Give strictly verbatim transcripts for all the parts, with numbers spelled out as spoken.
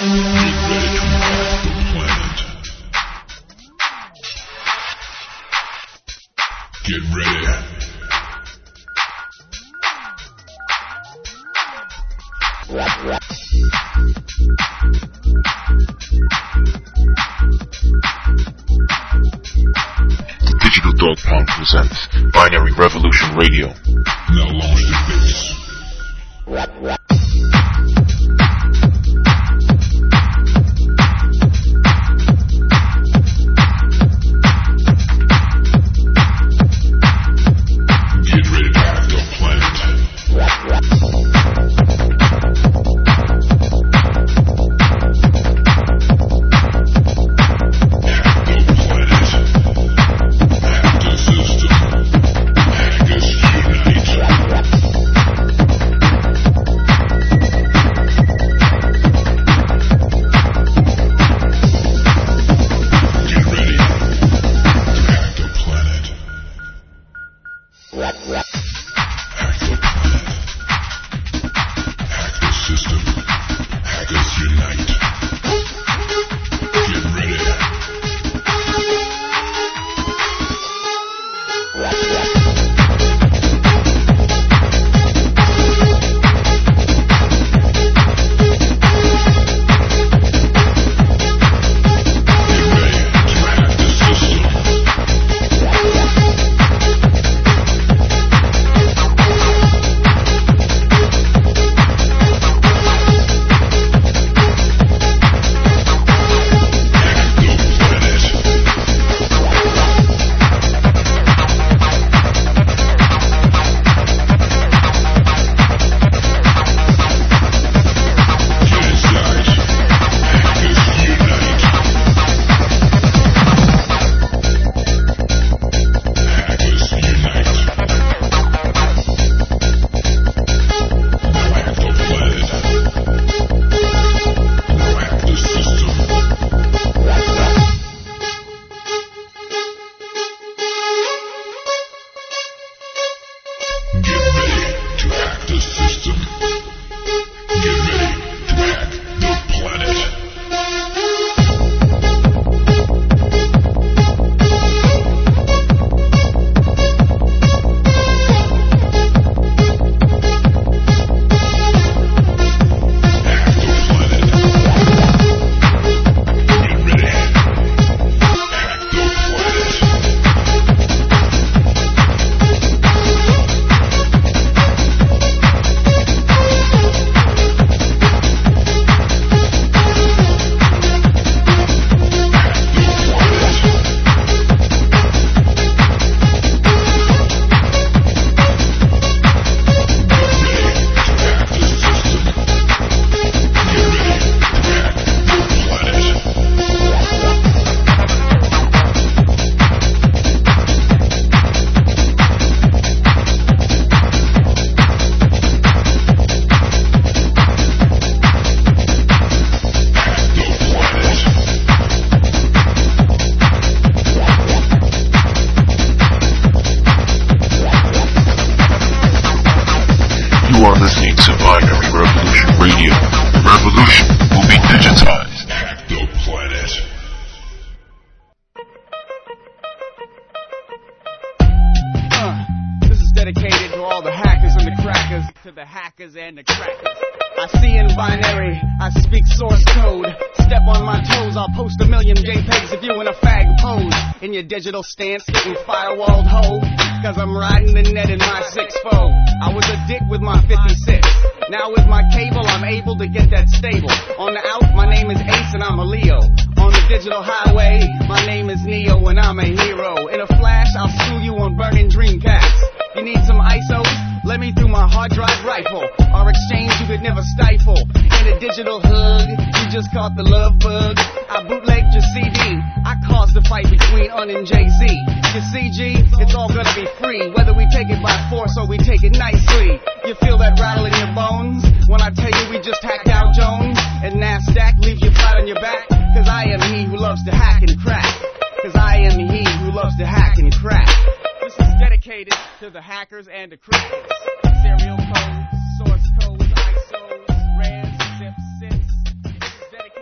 Get ready. The Digital Dog Pound presents Binary Revolution Radio. Now launch the base. You are listening to Binary Revolution Radio. The revolution will be digitized. Hack the planet. Uh, this is dedicated to all the hackers and the crackers, to the hackers and the crackers. I see in binary, I speak source code. Step on my toes, I'll post a million JPEGs of you in a fag pose. In your digital stance, getting firewalled ho. Cause I'm riding the net in my six fold. I was a dick with my fifty-six. Now with my cable, I'm able to get that stable. On the out, my name is Ace and I'm a Leo. On the digital highway, my name is Neo and I'm a hero. In a flash, I'll school you on burning Dreamcast. You need some I S Os? Let me through my hard drive rifle. Our exchange you could never stifle. In a digital hug, you just caught the love bug. I bootlegged your C D. I caused the fight between Un and Jay-Z. You see, G, it's all gonna be free. Whether we take it by force or we take it nicely. You feel that rattle in your bones when I tell you we just hacked out Jones and NASDAQ leave you flat on your back. Cause I am he who loves to hack and crack. Cause I am he who loves to hack and crack. This is dedicated to the hackers and the crackers. Serial codes, source codes, I S Os, R A Ms, zips, zips. This is dedicated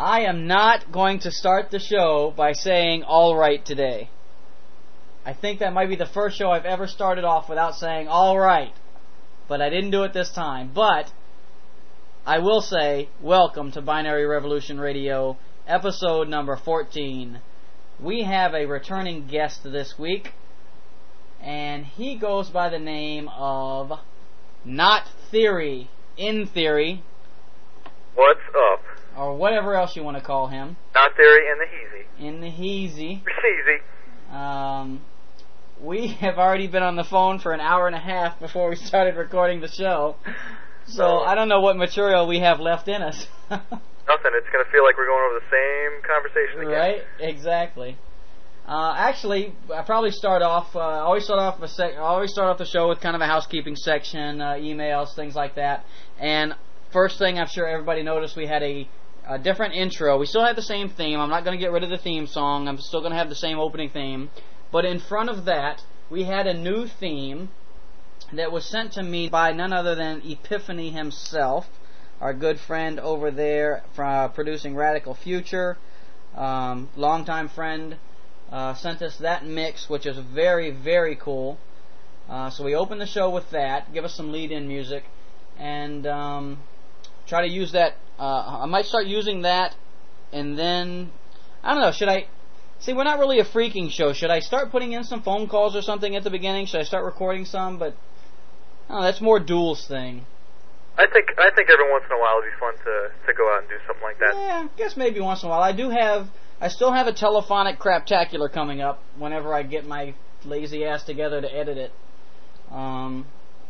I am not going to start the show by saying all right today. I think that might be the first show I've ever started off without saying all right. But I didn't do it this time. But I will say welcome to Binary Revolution Radio, episode number fourteen. We have a returning guest this week, and he goes by the name of Not Theory, In Theory. What's up? Or whatever else you want to call him. Not Theory in the Heezy. In the Heezy. Heezy. Um, we have already been on the phone for an hour and a half before we started recording the show. So oh. I don't know what material we have left in us. Nothing. It's going to feel like we're going over the same conversation again. Right? Exactly. Uh, actually, I probably start off. Uh, I always start off a sec- I always start off the show with kind of a housekeeping section, uh, emails, things like that. And first thing, I'm sure everybody noticed, we had a, a different intro. We still have the same theme. I'm not going to get rid of the theme song. I'm still going to have the same opening theme. But in front of that, we had a new theme that was sent to me by none other than Epiphany himself, our good friend over there from uh, producing Radical Future, um, longtime friend. Uh, sent us that mix, which is very, very cool. Uh, so we open the show with that, give us some lead-in music, and um, try to use that. Uh, I might start using that, and then, I don't know, should I... See, we're not really a freaking show. Should I start putting in some phone calls or something at the beginning? Should I start recording some? But, I don't know, that's more Duel's thing. I think I think every once in a while it'd be fun to, to go out and do something like that. Yeah, I guess maybe once in a while. I do have... I still have a telephonic craptacular coming up whenever I get my lazy ass together to edit it. Um,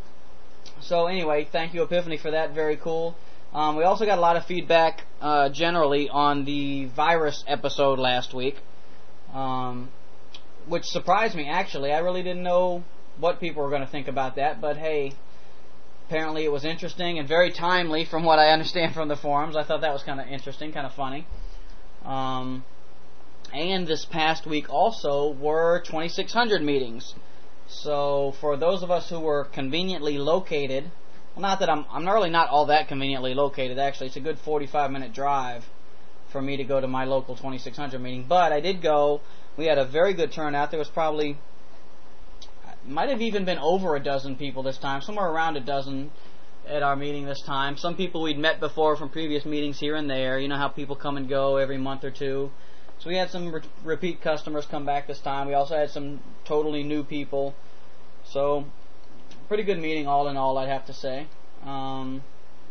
so anyway, thank you, Epiphany, for that. Very cool. Um, we also got a lot of feedback uh, generally on the virus episode last week, um, which surprised me, actually. I really didn't know what people were going to think about that, but hey, apparently it was interesting and very timely from what I understand from the forums. I thought that was kind of interesting, kind of funny. Um... And this past week also were twenty-six hundred meetings. So for those of us who were conveniently located, well, not that I'm, I'm really not all that conveniently located, actually. It's a good forty-five minute drive for me to go to my local twenty-six hundred meeting. But I did go. We had a very good turnout. There was probably, might have even been over a dozen people this time, somewhere around a dozen at our meeting this time. Some people we'd met before from previous meetings here and there. You know how people come and go every month or two. So we had some re- repeat customers come back this time. We also had some totally new people. So, pretty good meeting all in all, I'd have to say. Um,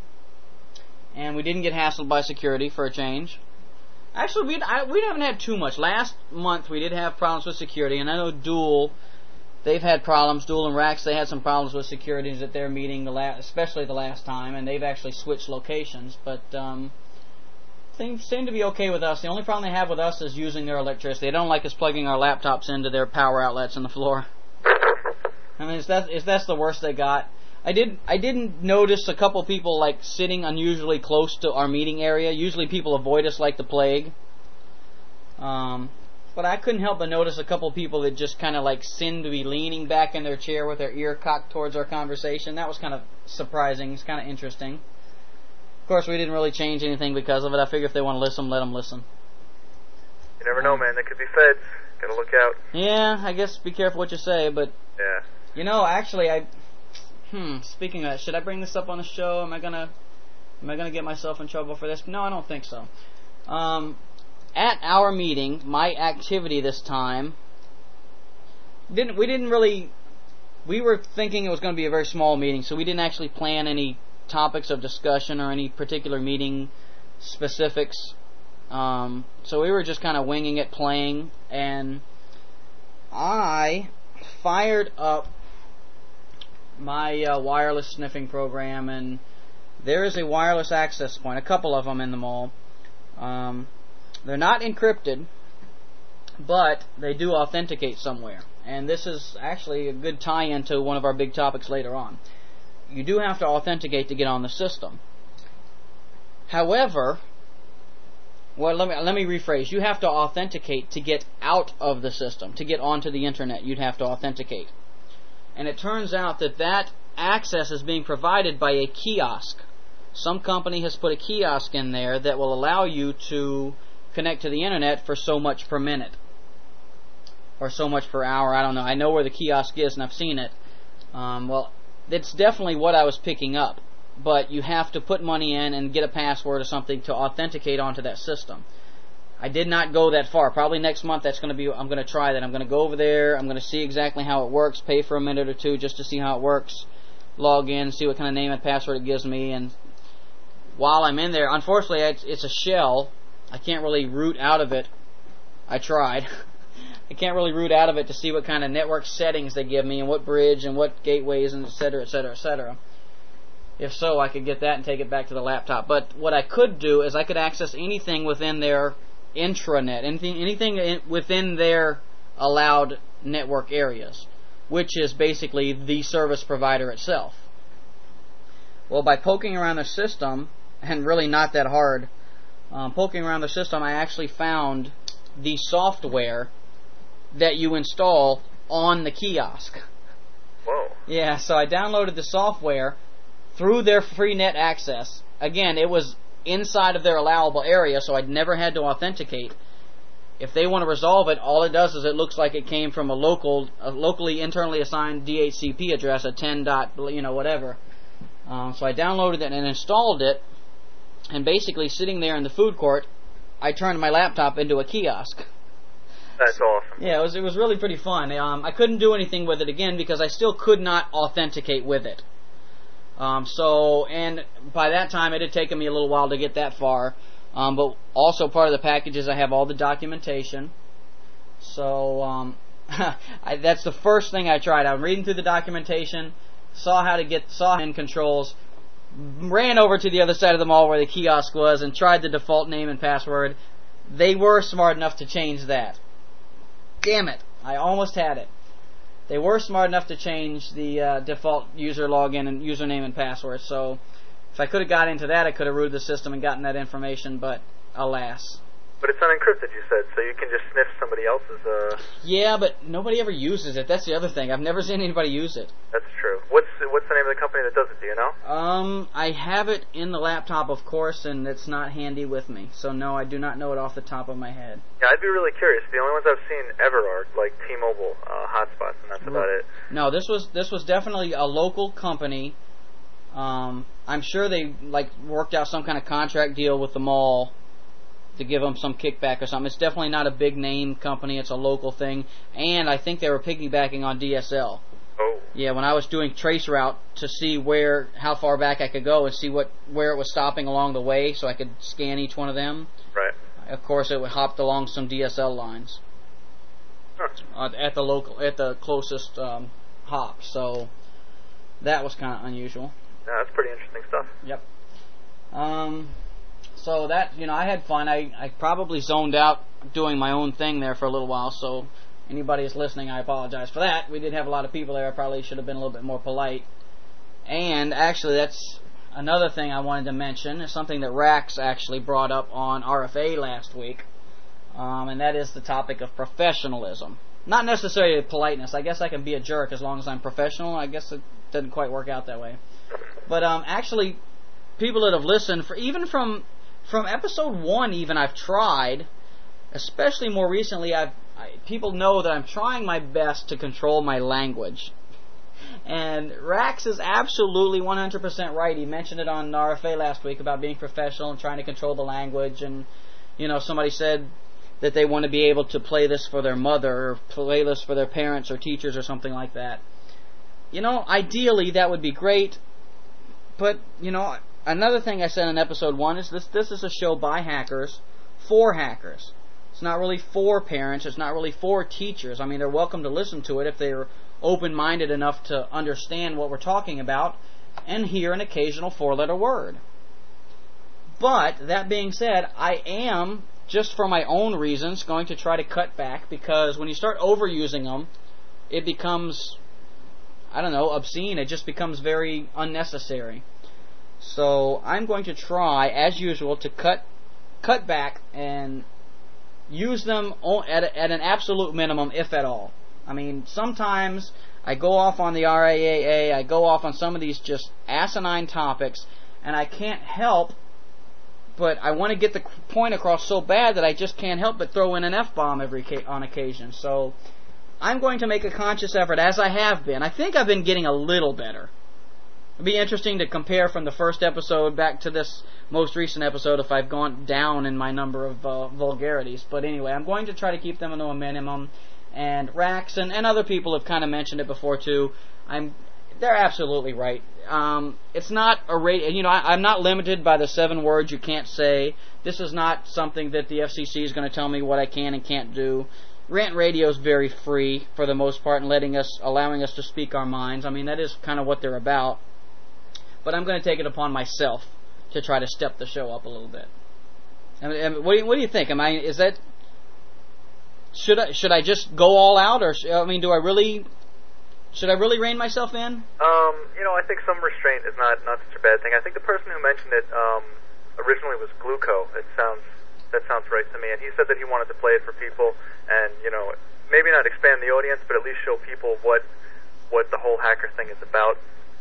and we didn't get hassled by security for a change. Actually, we I, we haven't had too much. Last month we did have problems with security, and I know Duel, they've had problems. Duel and Rax, they had some problems with security at their meeting, the la- especially the last time, and they've actually switched locations. But um, things seem to be okay with us. The only problem they have with us is using their electricity. They don't like us plugging our laptops into their power outlets on the floor. I mean, is that is that's the worst they got. I did I didn't notice a couple people like sitting unusually close to our meeting area. Usually people avoid us like the plague. Um, but I couldn't help but notice a couple people that just kind of like seemed to be leaning back in their chair with their ear cocked towards our conversation. That was kind of surprising. It's kind of interesting. Of course, we didn't really change anything because of it. I figure if they want to listen, let them listen. You never know, man. They could be feds. Gotta look out. Yeah, I guess be careful what you say, but... Yeah. You know, actually, I... Hmm, speaking of that, should I bring this up on the show? Am I gonna... Am I gonna get myself in trouble for this? No, I don't think so. Um, at our meeting, my activity this time... Didn't we didn't really... We were thinking it was going to be a very small meeting, so we didn't actually plan any topics of discussion or any particular meeting specifics. Um, so we were just kind of winging it, playing, and I fired up my uh, wireless sniffing program, and there is a wireless access point, a couple of them in the mall. Um, they're not encrypted, but they do authenticate somewhere. And this is actually a good tie-in to one of our big topics later on. You do have to authenticate to get on the system. However, well, let me let me rephrase. You have to authenticate to get out of the system, to get onto the internet. You'd have to authenticate. And it turns out that that access is being provided by a kiosk. some company has put a kiosk in there that will allow you to connect to the internet for so much per minute. Or so much per hour, I don't know. I know where the kiosk is and I've seen it. Um, well, it's definitely what I was picking up. But you have to put money in and get a password or something to authenticate onto that system. I did not go that far. Probably next month that's going to be, I'm going to try that. I'm going to go over there, I'm going to see exactly how it works, pay for a minute or two just to see how it works, log in, see what kind of name and password it gives me, and while I'm in there, unfortunately it's, it's a shell. I can't really root out of it. I tried. I can't really root out of it to see what kind of network settings they give me and what bridge and what gateways and et cetera, et cetera, et cetera. If so, I could get that and take it back to the laptop. But what I could do is I could access anything within their intranet, anything, anything in, within their allowed network areas, which is basically the service provider itself. Well, by poking around the system, and really not that hard, um, poking around the system, I actually found the software that you install on the kiosk. Whoa. Yeah, so I downloaded the software through their free net access. Again, it was inside of their allowable area, so I'd never had to authenticate. If they want to resolve it, all it does is it looks like it came from a local, a locally internally assigned D H C P address, a ten dot, you know, whatever. Um, so I downloaded it and installed it, and basically sitting there in the food court, I turned my laptop into a kiosk. That's awesome. Yeah, it was it was really pretty fun. Um, I couldn't do anything with it again because I still could not authenticate with it. Um, so, and by that time it had taken me a little while to get that far. Um, but also part of the package is I have all the documentation. So um, I, that's the first thing I tried. I'm reading through the documentation, saw how to get saw in controls, ran over to the other side of the mall where the kiosk was and tried the default name and password. They were smart enough to change that. Damn it! I almost had it. They were smart enough to change the uh, default user login and username and password. So if I could have got into that, I could have rooted the system and gotten that information. But alas. But it's unencrypted, you said, so you can just sniff somebody else's. Uh... Yeah, but nobody ever uses it. That's the other thing. I've never seen anybody use it. That's true. What's what's the name of the company that does it? Do you know? Um, I have it in the laptop, of course, and it's not handy with me. So no, I do not know it off the top of my head. Yeah, I'd be really curious. The only ones I've seen ever are like T-Mobile uh, hotspots, and that's about it. No, this was this was definitely a local company. Um, I'm sure they like worked out some kind of contract deal with the mall to give them some kickback or something. It's definitely not a big name company. It's a local thing, and I think they were piggybacking on D S L. Oh. Yeah, when I was doing Traceroute to see where, how far back I could go and see what where it was stopping along the way, so I could scan each one of them. Right. Of course, it hopped along some D S L lines. Huh. Uh, at the local, at the closest um, hop. So that was kind of unusual. Yeah, that's pretty interesting stuff. Yep. Um. So that, you know, I had fun. I, I probably zoned out doing my own thing there for a little while, so anybody who's listening, I apologize for that. We did have a lot of people there. I probably should have been a little bit more polite. And actually, that's another thing I wanted to mention, is something that Rax actually brought up on R F A last week, um, and that is the topic of professionalism. Not necessarily politeness. I guess I can be a jerk as long as I'm professional. I guess it doesn't quite work out that way. But um, actually, people that have listened, for even from... From episode one, even, I've tried, especially more recently, I've I, people know that I'm trying my best to control my language. And Rax is absolutely one hundred percent right. He mentioned it on R F A last week about being professional and trying to control the language. And, you know, somebody said that they want to be able to play this for their mother or play this for their parents or teachers or something like that. You know, ideally, that would be great. But, you know... Another thing I said in episode one is this this is a show by hackers, for hackers. It's not really for parents, it's not really for teachers. I mean, they're welcome to listen to it if they're open-minded enough to understand what we're talking about and hear an occasional four-letter word. But, that being said, I am, just for my own reasons, going to try to cut back, because when you start overusing them, it becomes, I don't know, obscene. It just becomes very unnecessary. So I'm going to try, as usual, to cut cut back and use them at, a, at an absolute minimum, if at all. I mean, sometimes I go off on the R A A A, I go off on some of these just asinine topics, and I can't help, but I want to get the point across so bad that I just can't help but throw in an F-bomb every ca- on occasion. So I'm going to make a conscious effort, as I have been. I think I've been getting a little better. It'd be interesting to compare from the first episode back to this most recent episode if I've gone down in my number of uh, vulgarities. But anyway, I'm going to try to keep them to a minimum. And Rax and, and other people have kind of mentioned it before too. I'm, they're absolutely right. Um, it's not a radio. You know, I, I'm not limited by the seven words you can't say. This is not something that the F C C is going to tell me what I can and can't do. Rant Radio is very free for the most part, and letting us, allowing us to speak our minds. I mean, that is kind of what they're about. But I'm going to take it upon myself to try to step the show up a little bit. I mean, what do you, what do you think? Am I is that should I should I just go all out, or I mean, do I really should I really rein myself in? Um, you know, I think some restraint is not not such a bad thing. I think the person who mentioned it um, originally was Gluco. It sounds that sounds right to me, and he said that he wanted to play it for people, and you know, maybe not expand the audience, but at least show people what what the whole hacker thing is about,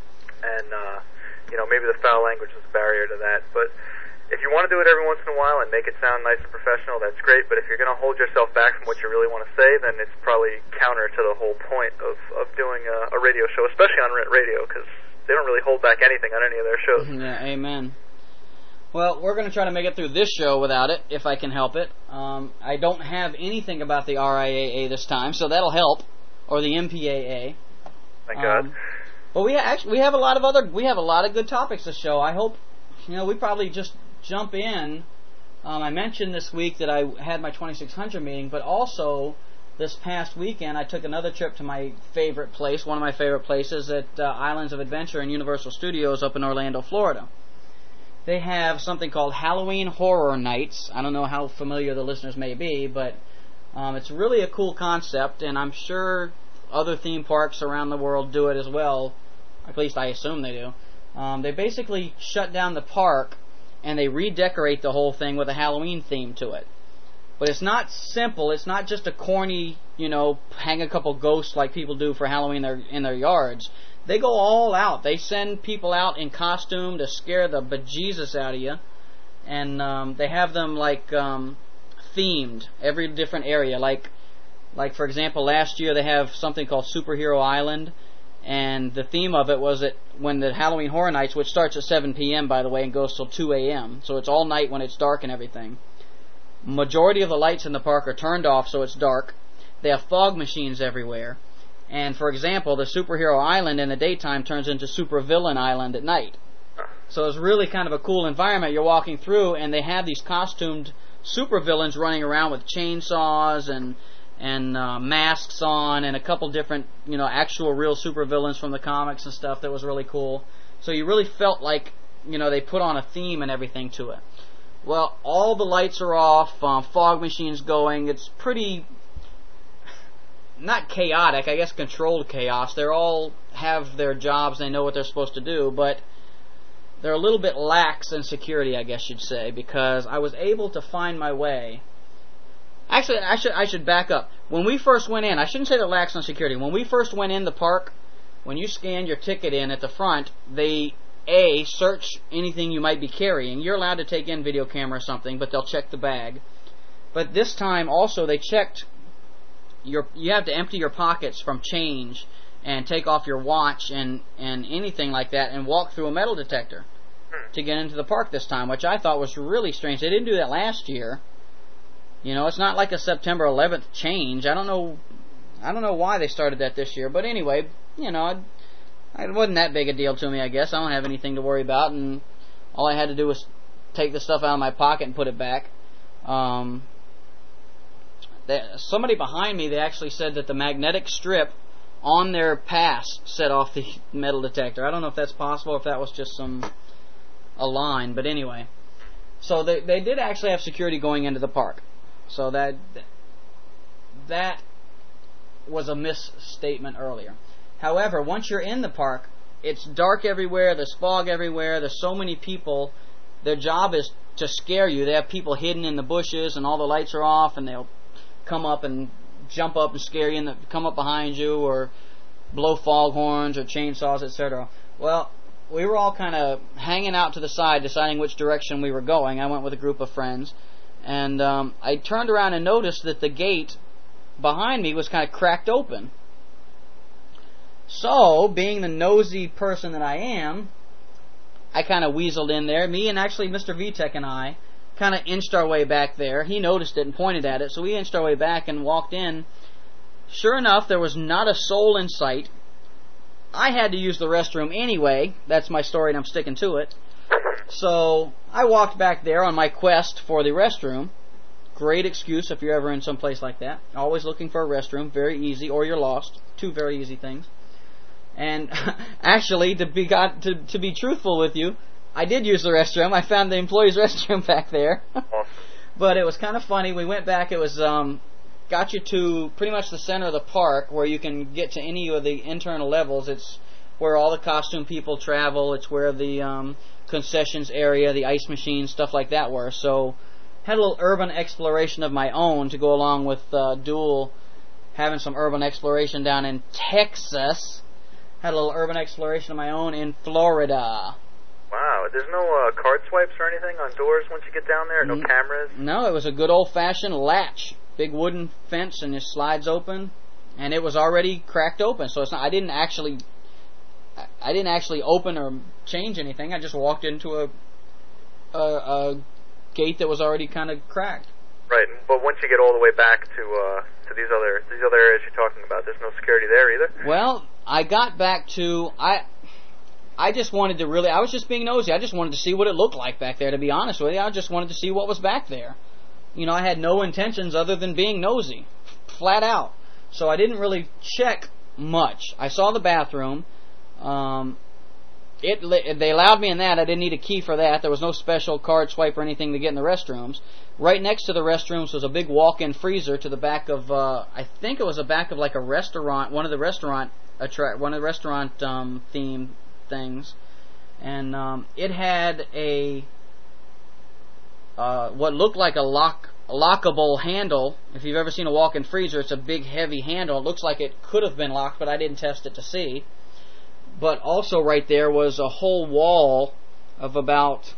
and uh, you know, maybe the foul language is a barrier to that, but. If you want to do it every once in a while and make it sound nice and professional, that's great. But if you're going to hold yourself back from what you really want to say, then it's probably counter to the whole point of, of doing a, a radio show, especially on Rent Radio, because they don't really hold back anything on any of their shows. Yeah, amen. Well, we're going to try to make it through this show without it, if I can help it. Um, I don't have anything about the R I A A this time, so that'll help, or the M P A A. Thank God. Um, but we actually we have a lot of other we have a lot of good topics to show. I hope you know we probably just. Jump in. Um, I mentioned this week that I had my twenty-six hundred meeting, but also this past weekend I took another trip to my favorite place, one of my favorite places at uh, Islands of Adventure and Universal Studios up in Orlando, Florida. They have something called Halloween Horror Nights. I don't know how familiar the listeners may be, but um, it's really a cool concept, and I'm sure other theme parks around the world do it as well. At least I assume they do. Um, they basically shut down the park and they redecorate the whole thing with a Halloween theme to it. But it's not simple. It's not just a corny, you know, hang a couple ghosts like people do for Halloween in their, in their yards. They go all out. They send people out in costume to scare the bejesus out of you. And um, they have them, like, um, themed, every different area. Like, like, for example, last year they have something called Superhero Island. And the theme of it was that when the Halloween Horror Nights, which starts at seven p.m., by the way, and goes till two a.m., so it's all night when it's dark and everything. Majority of the lights in the park are turned off, so it's dark. They have fog machines everywhere. And, for example, the Superhero Island in the daytime turns into Supervillain Island at night. So it's really kind of a cool environment. You're walking through, and they have these costumed supervillains running around with chainsaws and... and uh, masks on, and a couple different, you know, actual real supervillains from the comics and stuff that was really cool. So you really felt like, you know, they put on a theme and everything to it. Well, all the lights are off, um, fog machines going. It's pretty, not chaotic, I guess controlled chaos. They all have their jobs, they know what they're supposed to do, but they're a little bit lax in security, I guess you'd say, because I was able to find my way. Actually, I should I should back up. When we first went in, I shouldn't say they're lax on security. When we first went in the park, when you scan your ticket in at the front, they, A, search anything you might be carrying. You're allowed to take in video camera or something, but they'll check the bag. But this time, also, they checked your... You have to empty your pockets from change and take off your watch and, and anything like that and walk through a metal detector to get into the park this time, which I thought was really strange. They didn't do that last year. You know, it's not like a September eleventh change. I don't know I don't know why they started that this year. But anyway, you know, it, it wasn't that big a deal to me, I guess. I don't have anything to worry about. And all I had to do was take the stuff out of my pocket and put it back. Um, they, somebody behind me, they actually said that the magnetic strip on their pass set off the metal detector. I don't know if that's possible or if that was just some a line. But anyway. So they, they did actually have security going into the park. So that that was a misstatement earlier. However, once you're in the park, it's dark everywhere, there's fog everywhere, there's so many people. Their job is to scare you. They have people hidden in the bushes and all the lights are off, and they'll come up and jump up and scare you and come up behind you or blow foghorns or chainsaws, et cetera. Well, we were all kind of hanging out to the side, deciding which direction we were going. I went with a group of friends, and um, I turned around and noticed that the gate behind me was kind of cracked open. So, being the nosy person that I am, I kind of weaseled in there. Me and actually Mister Vitek and I kind of inched our way back there. He noticed it and pointed at it, so we inched our way back and walked in. Sure enough, there was not a soul in sight. I had to use the restroom anyway. That's my story, and I'm sticking to it. So I walked back there on my quest for the restroom. Great excuse if you're ever in some place like that. Always looking for a restroom. Very easy, or you're lost. Two very easy things. And actually, to be got, to to be truthful with you, I did use the restroom. I found the employee's restroom back there. But it was kind of funny. We went back. It was um, got you to pretty much the center of the park where you can get to any of the internal levels. It's where all the costume people travel. It's where the um, concessions area, the ice machines, stuff like that were. So had a little urban exploration of my own to go along with uh, Duel having some urban exploration down in Texas. Had a little urban exploration of my own in Florida. Wow, there's no uh, card swipes or anything on doors once you get down there? No N- cameras? No, it was a good old-fashioned latch. Big wooden fence, and it slides open, and it was already cracked open. So it's not. I didn't actually, I didn't actually open or change anything. I just walked into a, a, a gate that was already kind of cracked. Right, but once you get all the way back to uh, to these other these other areas you're talking about, there's no security there either. Well, I got back to I. I just wanted to really, I was just being nosy. I just wanted to see what it looked like back there, to be honest with you. I just wanted to see what was back there. You know, I had no intentions other than being nosy, flat out. So I didn't really check much. I saw the bathroom. Um, it They allowed me in that. I didn't need a key for that. There was no special card swipe or anything to get in the restrooms. Right next to the restrooms was a big walk-in freezer to the back of, uh, I think it was the back of like a restaurant, one of the restaurant, attra- one of the restaurant um, themed things, and um, it had a uh, what looked like a lock a lockable handle. If you've ever seen a walk-in freezer, it's a big heavy handle. It looks like it could have been locked, but I didn't test it to see. But also right there was a whole wall of about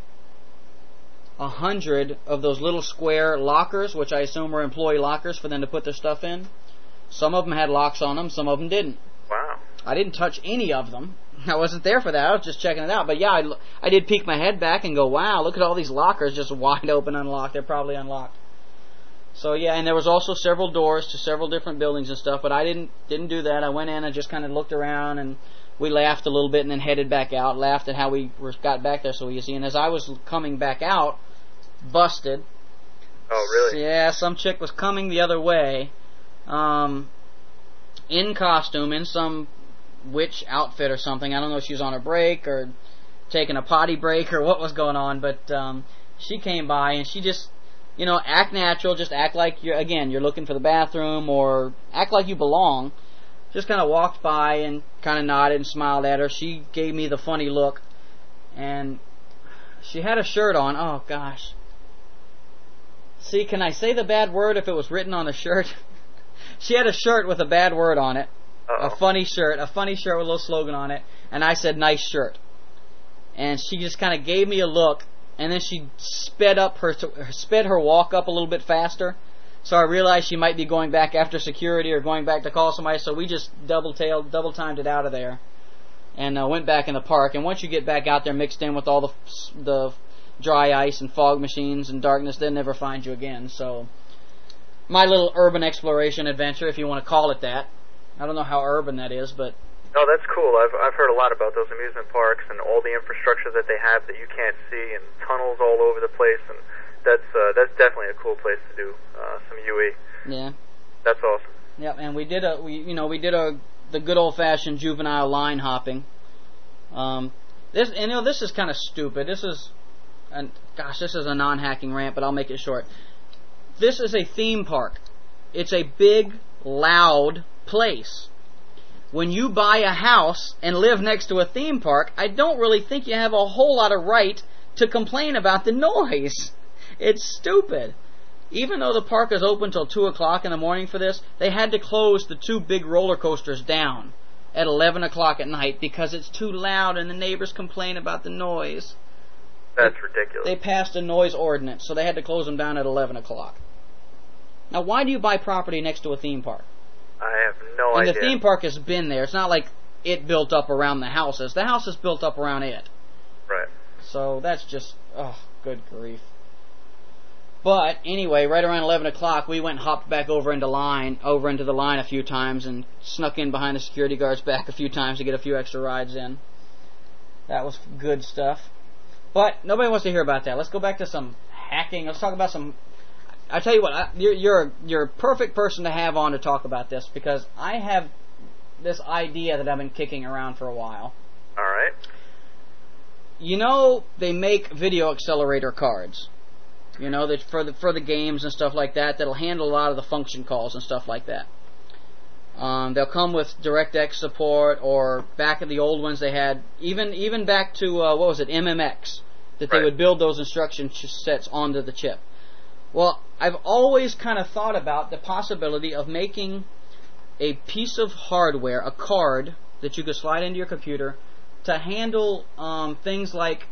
a hundred of those little square lockers, which I assume were employee lockers for them to put their stuff in. Some of them had locks on them, some of them didn't. Wow. I didn't touch any of them. I wasn't there for that. I was just checking it out. But yeah, I, I did peek my head back and go, wow, look at all these lockers just wide open, unlocked. They're probably unlocked. So yeah, and there was also several doors to several different buildings and stuff, but I didn't didn't do that. I went in and just kind of looked around, and we laughed a little bit and then headed back out, laughed at how we were, got back there so easy. And as I was coming back out, busted. Oh, really? Yeah, some chick was coming the other way, um, in costume, in some witch outfit or something. I don't know if she was on a break or taking a potty break or what was going on, but um, she came by and she just, you know, act natural, just act like you're, again, you're looking for the bathroom, or act like you belong. Just kind of walked by and kind of nodded and smiled at her. She gave me the funny look, and she had a shirt on. Oh, gosh. See, can I say the bad word if it was written on the shirt? She had a shirt with a bad word on it. Uh-oh. A funny shirt, a funny shirt with a little slogan on it, and I said, nice shirt. And she just kind of gave me a look, and then she sped up her, sped her walk up a little bit faster, so I realized she might be going back after security or going back to call somebody, so we just double-tailed, double-timed it out of there, and uh, went back in the park. And once you get back out there mixed in with all the, the dry ice and fog machines and darkness, they'll never find you again. So my little urban exploration adventure, if you want to call it that. I don't know how urban that is, but... No, that's cool. I've I've heard a lot about those amusement parks and all the infrastructure that they have that you can't see, and tunnels all over the place, and that's uh, that's definitely a cool place to do uh, some U E. Yeah. That's awesome. Yep, and we did a we you know we did a the good old fashioned juvenile line hopping. Um, this and, you know this is kind of stupid. This is, and gosh, this is a non-hacking rant, but I'll make it short. This is a theme park. It's a big, loud place. When you buy a house and live next to a theme park, I don't really think you have a whole lot of right to complain about the noise. It's stupid. Even though the park is open till two o'clock in the morning for this, they had to close the two big roller coasters down at eleven o'clock at night because it's too loud and the neighbors complain about the noise. That's ridiculous. They passed a noise ordinance, so they had to close them down at eleven o'clock. Now, why do you buy property next to a theme park? I have no and idea. And the theme park has been there. It's not like it built up around the houses. The house is built up around it. Right. So that's just, oh, good grief. But anyway, right around eleven o'clock, we went and hopped back over into line, over into the line a few times, and snuck in behind the security guards back a few times to get a few extra rides in. That was good stuff. But nobody wants to hear about that. Let's go back to some hacking. Let's talk about some. I tell you what, I, you're you're you're a perfect person to have on to talk about this because I have this idea that I've been kicking around for a while. All right. You know, they make video accelerator cards. You know, that for the for the games and stuff like that, that'll handle a lot of the function calls and stuff like that. Um, they'll come with DirectX support, or back in the old ones they had, even even back to, uh, what was it, M M X, that right. they would build those instruction ch- sets onto the chip. Well, I've always kind of thought about the possibility of making a piece of hardware, a card, that you could slide into your computer to handle um, things like,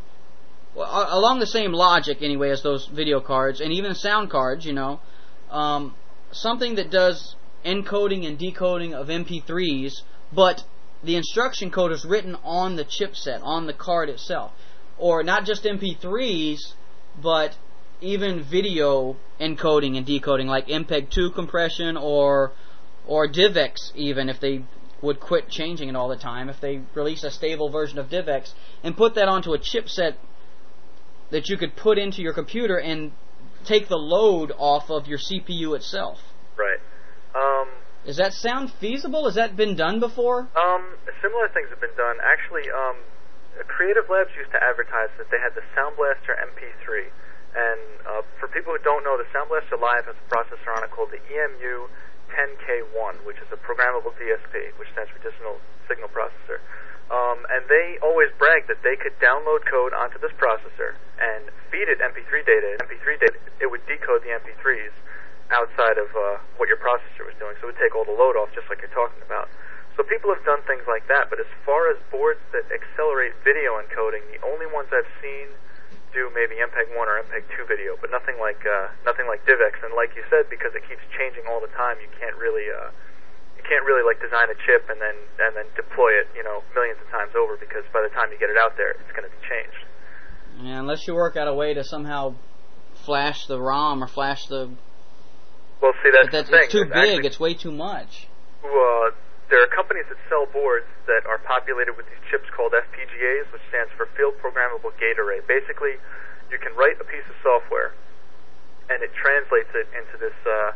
well, along the same logic anyway as those video cards, and even sound cards, you know, um, something that does encoding and decoding of M P threes, but the instruction code is written on the chipset, on the card itself. Or not just M P threes, but even video encoding and decoding, like M P E G two compression, or or DivX even, if they would quit changing it all the time, if they release a stable version of DivX, and put that onto a chipset that you could put into your computer and take the load off of your C P U itself. Right. Um, Does that sound feasible? Has that been done before? Um, similar things have been done. Actually, um, Creative Labs used to advertise that they had the Sound Blaster M P three. And uh, for people who don't know, the Sound Blaster Live has a processor on it called the E M U ten K one, which is a programmable D S P, which stands for Digital Signal Processor. Um, and they always bragged that they could download code onto this processor and feed it M P three data. M P three data, it would decode the M P threes outside of uh, what your processor was doing, so it would take all the load off, just like you're talking about. So people have done things like that, but as far as boards that accelerate video encoding, the only ones I've seen do maybe M P E G one or M P E G two video, but nothing like uh, nothing like DivX. And like you said, because it keeps changing all the time, you can't really uh, you can't really like design a chip and then and then deploy it, you know, millions of times over, because by the time you get it out there, it's going to be changed. Yeah, unless you work out a way to somehow flash the ROM or flash the. Well, see, that's, that's the thing. It's too it's big. Actually, it's way too much. Uh, there are companies that sell boards that are populated with these chips called F P G As, which stands for Field Programmable Gate Array. Basically, you can write a piece of software, and it translates it into this uh,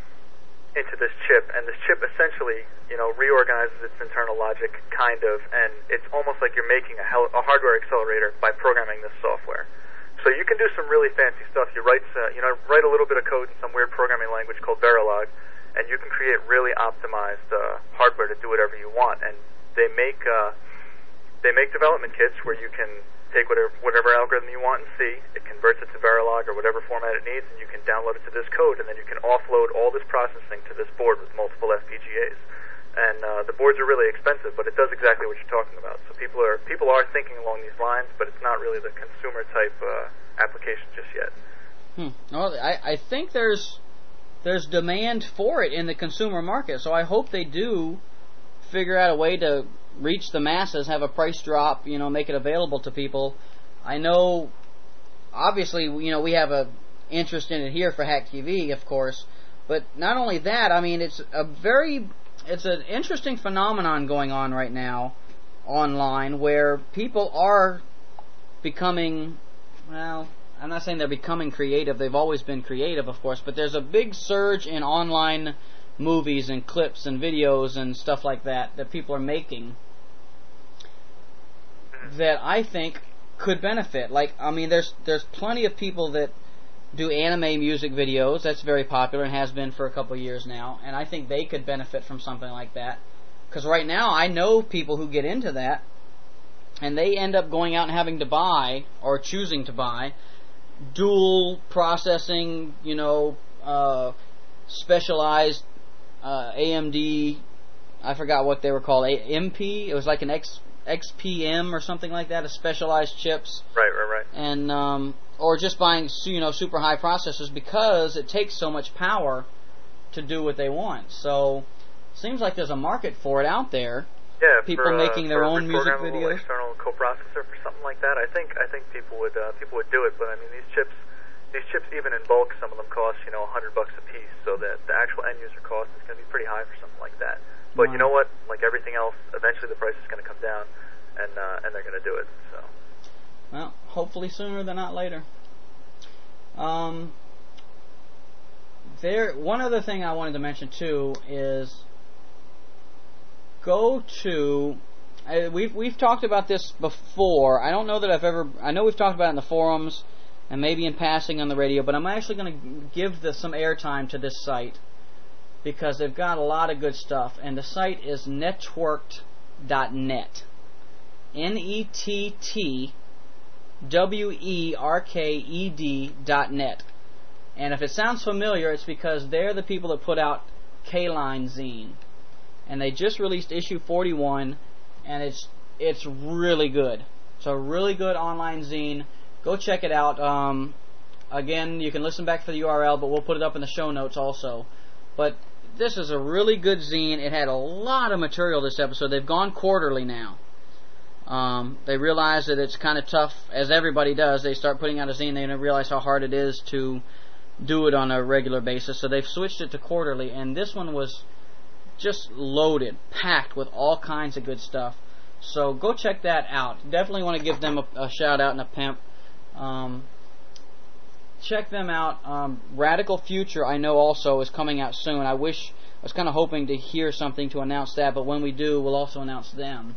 into this chip, and this chip essentially, you know, reorganizes its internal logic, kind of, and it's almost like you're making a, hel- a hardware accelerator by programming this software. So you can do some really fancy stuff. You write, uh, you know, write a little bit of code in some weird programming language called Verilog, and you can create really optimized uh, hardware to do whatever you want. And they make uh, they make development kits where you can take whatever whatever algorithm you want in C, it converts it to Verilog or whatever format it needs, and you can download it to this code, and then you can offload all this processing to this board with multiple F P G As. And uh, the boards are really expensive, but it does exactly what you're talking about. So people are people are thinking along these lines, but it's not really the consumer type uh, application just yet. Hmm. Well, I, I think there's there's demand for it in the consumer market, so I hope they do figure out a way to reach the masses, have a price drop, you know, make it available to people. I know, obviously, you know, we have a interest in it here for Hack T V, of course, but not only that, I mean, it's a very It's an interesting phenomenon going on right now online where people are becoming, well, I'm not saying they're becoming creative. They've always been creative, of course, but there's a big surge in online movies and clips and videos and stuff like that that people are making that I think could benefit. Like, I mean, there's there's plenty of people that do anime music videos. That's very popular and has been for a couple of years now, and I think they could benefit from something like that. Because right now I know people who get into that, and they end up going out and having to buy, or choosing to buy, dual processing, you know, uh, specialized uh, A M D I forgot what they were called, a M P. It was like an X X P M or something like that, a specialized chips. Right, right, right. And um, or just buying you know super high processors because it takes so much power to do what they want. So seems like there's a market for it out there. Yeah, people for, uh, making their own music videos. External coprocessor for something like that. I think I think people would uh, people would do it. But I mean, these chips, these chips even in bulk, some of them cost you know a hundred bucks a piece. So that the actual end user cost is going to be pretty high for something like that. But wow. You know what? Like everything else, eventually the price is going to come down, and uh, and they're going to do it. So. Well, hopefully sooner than not later. Um. There. One other thing I wanted to mention too is. Go to. Uh, we've we've talked about this before. I don't know that I've ever. I know we've talked about it in the forums and maybe in passing on the radio, but I'm actually going to give the, some airtime to this site because they've got a lot of good stuff. And the site is networked dot net. N E T T W E R K E D dot net. And if it sounds familiar, it's because they're the people that put out K-Line Zine. And they just released issue forty-one, and it's it's really good. It's a really good online zine. Go check it out. Um, again, you can listen back for the U R L, but we'll put it up in the show notes also. But this is a really good zine. It had a lot of material this episode. They've gone quarterly now. Um, they realize that it's kind of tough, as everybody does. They start putting out a zine, they realize how hard it is to do it on a regular basis. So they've switched it to quarterly, and this one was just loaded, packed with all kinds of good stuff. So go check that out. Definitely want to give them a, a shout out and a pimp. Um, check them out. Um, Radical Future, I know also is coming out soon. I wish I was kind of hoping to hear something to announce that, but when we do, we'll also announce them.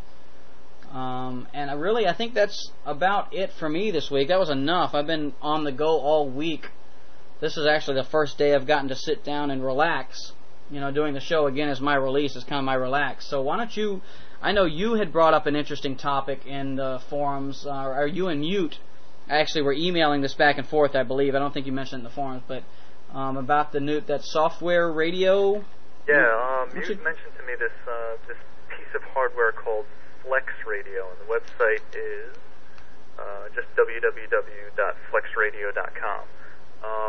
Um, and I really, I think that's about it for me this week. That was enough. I've been on the go all week. This is actually the first day I've gotten to sit down and relax. You know, doing the show again as my release is kind of my relax. So why don't you, I know you had brought up an interesting topic in the forums, uh, or you and Ute actually were emailing this back and forth, I believe. I don't think you mentioned it in the forums, but um, about the new, that software radio. Yeah, um, you should... mentioned to me this uh, this piece of hardware called Flex Radio, and the website is uh, just w w w dot flex radio dot com. Um,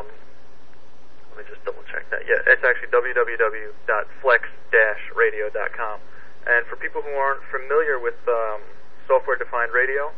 Let me just double check that. Yeah, it's actually w w w dot flex dash radio dot com. And for people who aren't familiar with um, software-defined radio,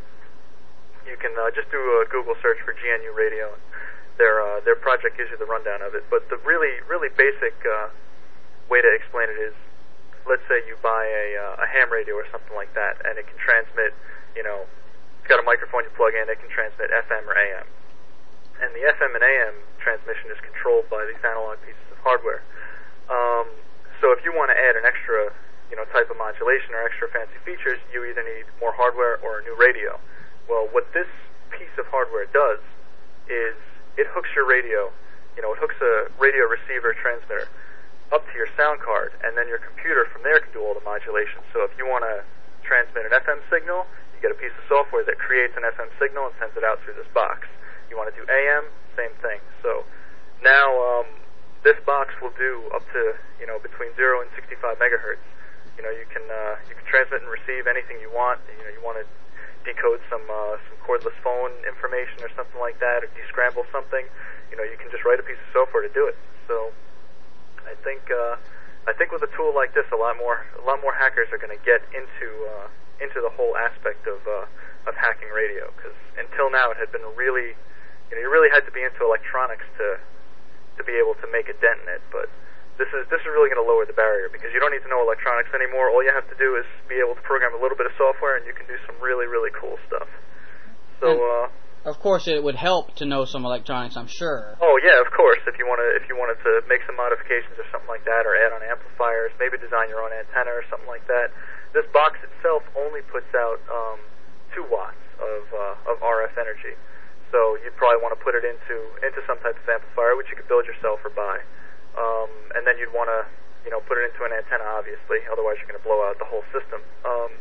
you can uh, just do a Google search for G N U Radio. Their uh, their project gives you the rundown of it. But the really really basic uh, way to explain it is, let's say you buy a uh, a ham radio or something like that, and it can transmit. You know, it's got a microphone you plug in. It can transmit F M or A M. And the F M and A M transmission is controlled by these analog pieces of hardware. Um, so if you want to add an extra, you know, type of modulation or extra fancy features, you either need more hardware or a new radio. Well, what this piece of hardware does is it hooks your radio, you know, it hooks a radio receiver transmitter up to your sound card, and then your computer from there can do all the modulation. So if you want to transmit an F M signal, you get a piece of software that creates an F M signal and sends it out through this box. You want to do A M, same thing. So now um, this box will do up to you know between zero and sixty-five megahertz. You know you can uh, you can transmit and receive anything you want. You know you want to decode some uh, some cordless phone information or something like that, or descramble something. You know you can just write a piece of software to do it. So I think uh, I think with a tool like this, a lot more a lot more hackers are going to get into uh, into the whole aspect of uh, of hacking radio, because until now it had been really You know, you really had to be into electronics to to be able to make a dent in it. But this is this is really going to lower the barrier, because you don't need to know electronics anymore. All you have to do is be able to program a little bit of software, and you can do some really really cool stuff. So, uh, of course, it would help to know some electronics, I'm sure. Oh yeah, of course. If you want to if you wanted to make some modifications or something like that, or add on amplifiers, maybe design your own antenna or something like that. This box itself only puts out um, two watts of uh, of R F energy. So you'd probably want to put it into into some type of amplifier, which you could build yourself or buy. Um, and then you'd want to, you know, put it into an antenna, obviously. Otherwise, you're going to blow out the whole system. Um,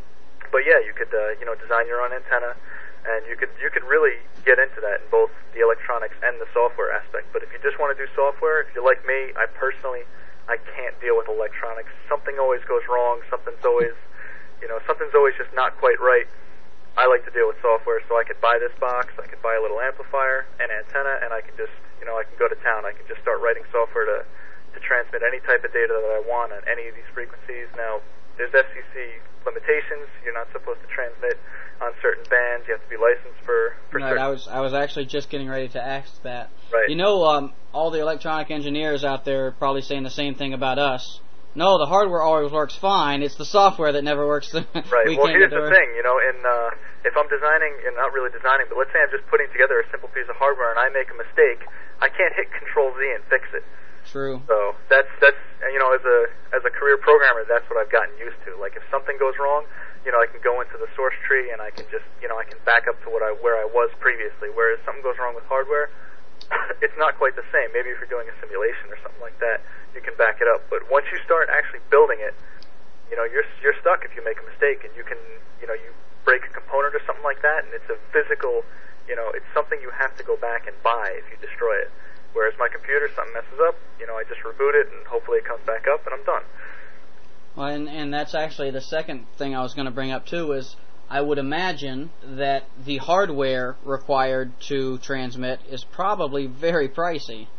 but yeah, you could, uh, you know, design your own antenna, and you could you could really get into that in both the electronics and the software aspect. But if you just want to do software, if you're like me, I personally I can't deal with electronics. Something always goes wrong. Something's always, you know, something's always just not quite right. I like to deal with software, so I could buy this box, I could buy a little amplifier, an antenna, and I can just, you know, I can go to town. I can just start writing software to, to transmit any type of data that I want on any of these frequencies. Now, there's F C C limitations. You're not supposed to transmit on certain bands. You have to be licensed for, for right, certain... I was I was actually just getting ready to ask that. Right. You know, um, all the electronic engineers out there are probably saying the same thing about us. No, the hardware always works fine. It's the software that never works. Right. we Well, can't here's get the work. thing. You know, in uh, if I'm designing, and not really designing, but let's say I'm just putting together a simple piece of hardware and I make a mistake, I can't hit Control Z and fix it. True. So that's that's you know, as a as a career programmer, that's what I've gotten used to. Like if something goes wrong, you know, I can go into the source tree and I can just, you know, I can back up to what I where I was previously. Whereas something goes wrong with hardware, it's not quite the same. Maybe if you're doing a simulation or something like that, you can back it up. But once you start actually building it, you know, you're you're stuck if you make a mistake, and you can, you know, you break a component or something like that, and it's a physical, you know, it's something you have to go back and buy if you destroy it. Whereas my computer, something messes up, you know, I just reboot it, and hopefully it comes back up, and I'm done. Well, and, and that's actually the second thing I was going to bring up, too, is I would imagine that the hardware required to transmit is probably very pricey,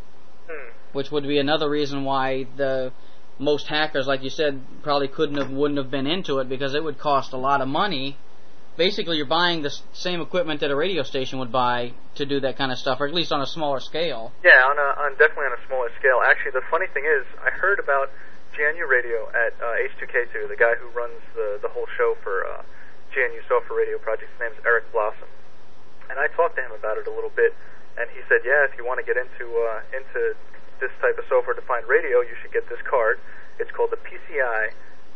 Hmm. which would be another reason why the most hackers, like you said, probably couldn't have, wouldn't have been into it, because it would cost a lot of money. Basically, you're buying the same equipment that a radio station would buy to do that kind of stuff, or at least on a smaller scale. Yeah, on a, on definitely on a smaller scale. Actually, the funny thing is, I heard about G N U Radio at uh, H two K two, the guy who runs the the whole show for uh, G N U Software Radio Project. His name's Eric Blossom, and I talked to him about it a little bit, and he said, yeah, if you want to get into uh, into this type of software-defined radio, you should get this card. It's called the P C I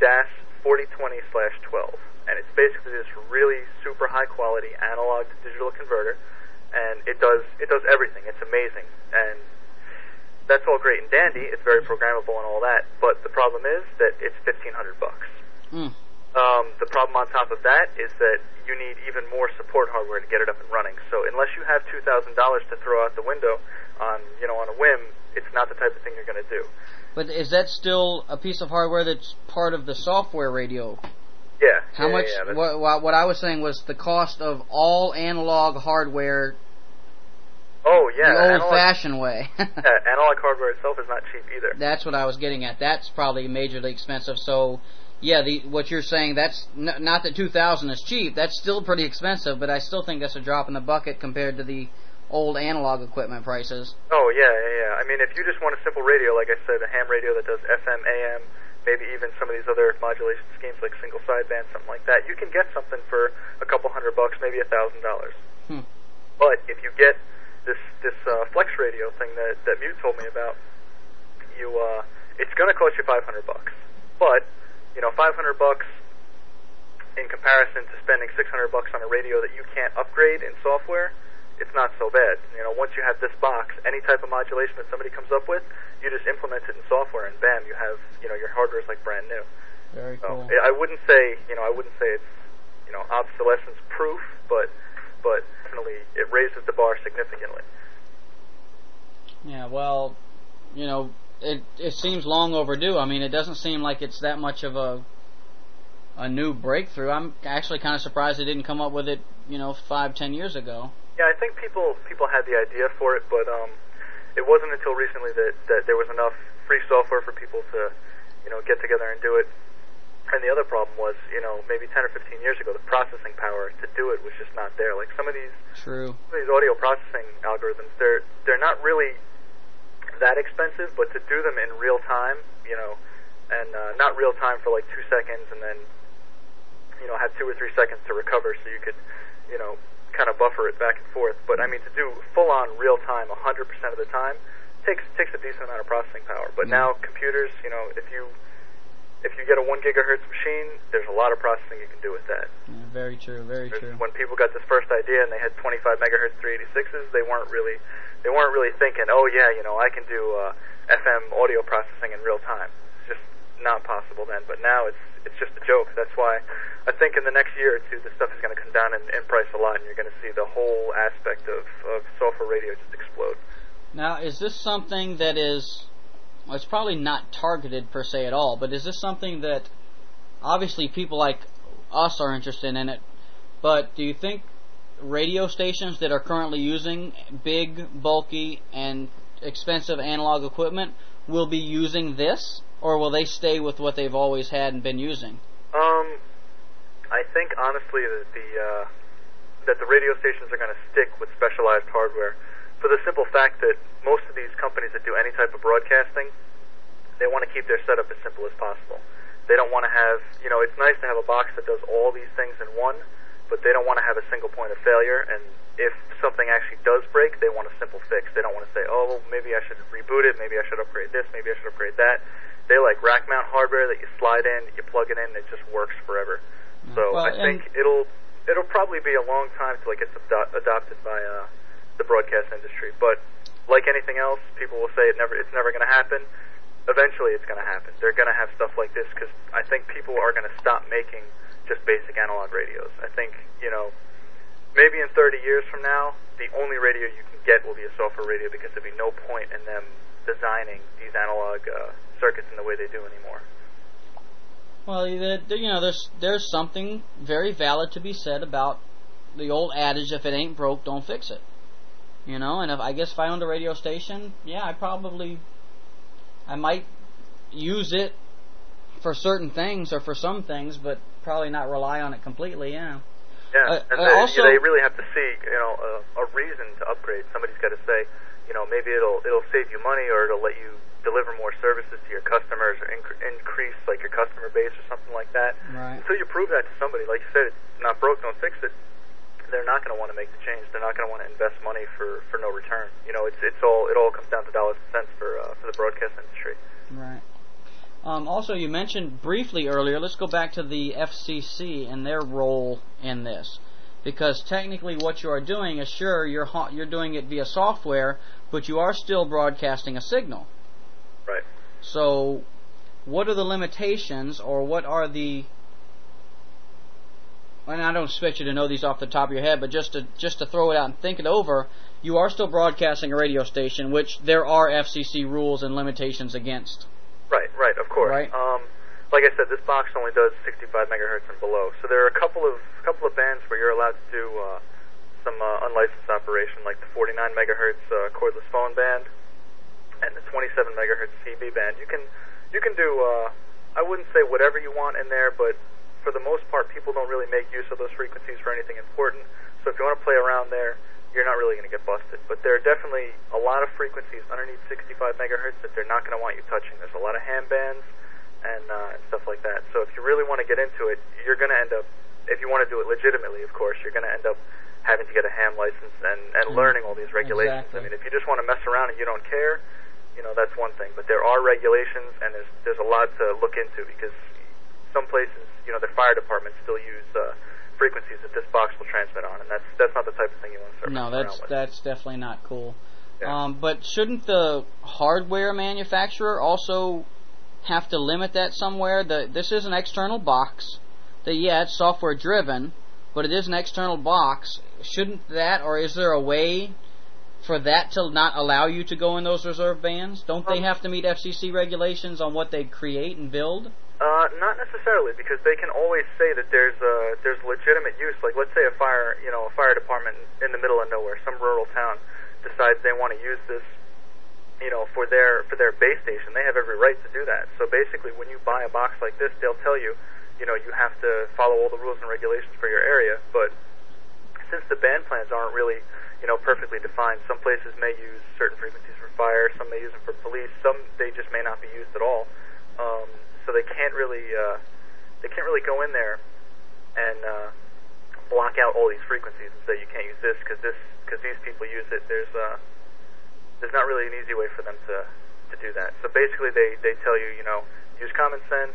forty twenty slash twelve. And it's basically this really super high quality analog to digital converter, and it does it does everything. It's amazing, and that's all great and dandy. It's very programmable and all that, but the problem is that it's fifteen hundred bucks. Mm. Um, the problem on top of that is that you need even more support hardware to get it up and running. So unless you have two thousand dollars to throw out the window on you know on a whim, it's not the type of thing you're going to do. But is that still a piece of hardware that's part of the software radio? Yeah. How yeah, much? Yeah, what, what what I was saying was the cost of all analog hardware. Oh yeah, the analog, old-fashioned way. yeah, analog hardware itself is not cheap either. That's what I was getting at. That's probably majorly expensive. So, yeah, the what you're saying, that's n- not that two thousand is cheap. That's still pretty expensive, but I still think that's a drop in the bucket compared to the old analog equipment prices. Oh yeah, yeah, yeah. I mean, if you just want a simple radio, like I said, a ham radio that does F M, A M. Maybe even some of these other modulation schemes like single sideband, something like that, you can get something for a couple hundred bucks, maybe a thousand dollars. Hmm. But if you get this this uh, flex radio thing that that Mew told me about, you uh, it's going to cost you five hundred bucks. But you know, five hundred bucks in comparison to spending six hundred bucks on a radio that you can't upgrade in software, it's not so bad. You know, once you have this box, any type of modulation that somebody comes up with, you just implement it in software, and bam, you have, you know, your hardware is like brand new. Very so cool. I wouldn't say, you know, I wouldn't say it's, you know, obsolescence proof, but, but definitely it raises the bar significantly. Yeah, well, you know, it it seems long overdue. I mean, it doesn't seem like it's that much of a a new breakthrough. I'm actually kind of surprised they didn't come up with it, you know, five, ten years ago. Yeah, I think people people had the idea for it, but um, it wasn't until recently that, that there was enough free software for people to, you know, get together and do it. And the other problem was, you know, maybe ten or fifteen years ago, the processing power to do it was just not there. Like some of these, True. some of these audio processing algorithms, they're they're not really that expensive, but to do them in real time, you know, and uh, not real time for like two seconds, and then, you know, have two or three seconds to recover, so you could, you know, kind of buffer it back and forth. But I mean, to do full-on real time, one hundred percent of the time, takes takes a decent amount of processing power. But Yeah. now computers, you know, if you if you get a one gigahertz machine, there's a lot of processing you can do with that. Yeah, very true, very There's, true. when people got this first idea and they had twenty-five megahertz three eighty-sixes, they weren't really they weren't really thinking, oh yeah, you know, I can do uh, F M audio processing in real time. It's just not possible then. But now it's it's just a joke. That's why I think in the next year or two, this stuff is going to come down in, in price a lot, and you're going to see the whole aspect of, of software radio just explode. Now, is this something that is well, it's probably not targeted per se at all, but is this something that obviously people like us are interested in it, but do you think radio stations that are currently using big, bulky, and expensive analog equipment will be using this, or will they stay with what they've always had and been using? Um, I think honestly that the uh, that the radio stations are going to stick with specialized hardware, for the simple fact that most of these companies that do any type of broadcasting, they want to keep their setup as simple as possible. They don't want to have, you know, it's nice to have a box that does all these things in one, but they don't want to have a single point of failure, and if something actually does break, they want a simple fix. They don't want to say, oh, maybe I should reboot it, maybe I should upgrade this, maybe I should upgrade that. They like rack mount hardware that you slide in, you plug it in, and it just works forever. So well, I think it'll it'll probably be a long time till it gets ado- adopted by uh, the broadcast industry. But like anything else, people will say it never it's never going to happen. Eventually, it's going to happen. They're going to have stuff like this because I think people are going to stop making just basic analog radios. I think, you know, maybe in thirty years from now, the only radio you can get will be a software radio because there'll be no point in them designing these analog uh, circuits in the way they do anymore. Well, you know, there's there's something very valid to be said about the old adage, if it ain't broke, don't fix it. You know, and if I guess if I owned a radio station, yeah, I probably, I might use it for certain things or for some things, but probably not rely on it completely, yeah. Yeah, uh, and uh, they, also, they really have to see, you know, a, a reason to upgrade. Somebody's got to say, you know, maybe it'll it'll save you money or it'll let you deliver more services to your customers or inc- increase like your customer base or something like that. Right. Until you prove that to somebody, like you said, it's not broke, don't fix it. They're not going to want to make the change. They're not going to want to invest money for, for no return. You know, it's it's all it all comes down to dollars and cents for uh, for the broadcast industry. Right. Um, also, you mentioned briefly earlier. Let's go back to the F C C and their role in this, because technically, what you are doing is sure you're ha- you're doing it via software, but you are still broadcasting a signal. Right. So, what are the limitations, or what are the? And I don't expect you to know these off the top of your head, but just to just to throw it out and think it over, you are still broadcasting a radio station, which there are F C C rules and limitations against. Right, right, of course. Right. Um, like I said, this box only does sixty-five megahertz and below, so there are a couple of couple of bands where you're allowed to do uh, some uh, unlicensed operation, like the forty-nine megahertz uh, cordless phone band and the twenty-seven megahertz C B band. You can you can do uh, I wouldn't say whatever you want in there, but for the most part, people don't really make use of those frequencies for anything important. So if you want to play around there, you're not really going to get busted. But there are definitely a lot of frequencies underneath sixty-five megahertz that they're not going to want you touching. There's a lot of ham bands and, uh, and stuff like that. So if you really want to get into it, you're going to end up, if you want to do it legitimately, of course, you're going to end up having to get a ham license and, and mm. learning all these regulations. Exactly. I mean, if you just want to mess around and you don't care, you know, that's one thing. But there are regulations, and there's there's a lot to look into, because some places, you know, their fire departments still use uh, frequencies that this box will transmit on, and that's that's not the type of thing you want to start No, that's around with. that's definitely not cool. Yeah. Um, but shouldn't the hardware manufacturer also have to limit that somewhere? The, this is an external box. That yeah, it's software driven, but it is an external box. Shouldn't that, or is there a way for that to not allow you to go in those reserve bands? Don't they have to meet F C C regulations on what they create and build? Uh, not necessarily, because they can always say that there's uh, there's legitimate use. Like, let's say a fire, you know, a fire department in the middle of nowhere, some rural town, decides they want to use this, you know, for their for their base station. They have every right to do that. So basically, when you buy a box like this, they'll tell you, you know, you have to follow all the rules and regulations for your area. But since the band plans aren't really, you know, perfectly defined, some places may use certain frequencies for fire, some may use them for police, some they just may not be used at all. Um, so they can't really uh, they can't really go in there and uh, block out all these frequencies and say you can't use this because this because these people use it. There's uh, there's not really an easy way for them to to do that. So basically, they they tell you, you know, use common sense,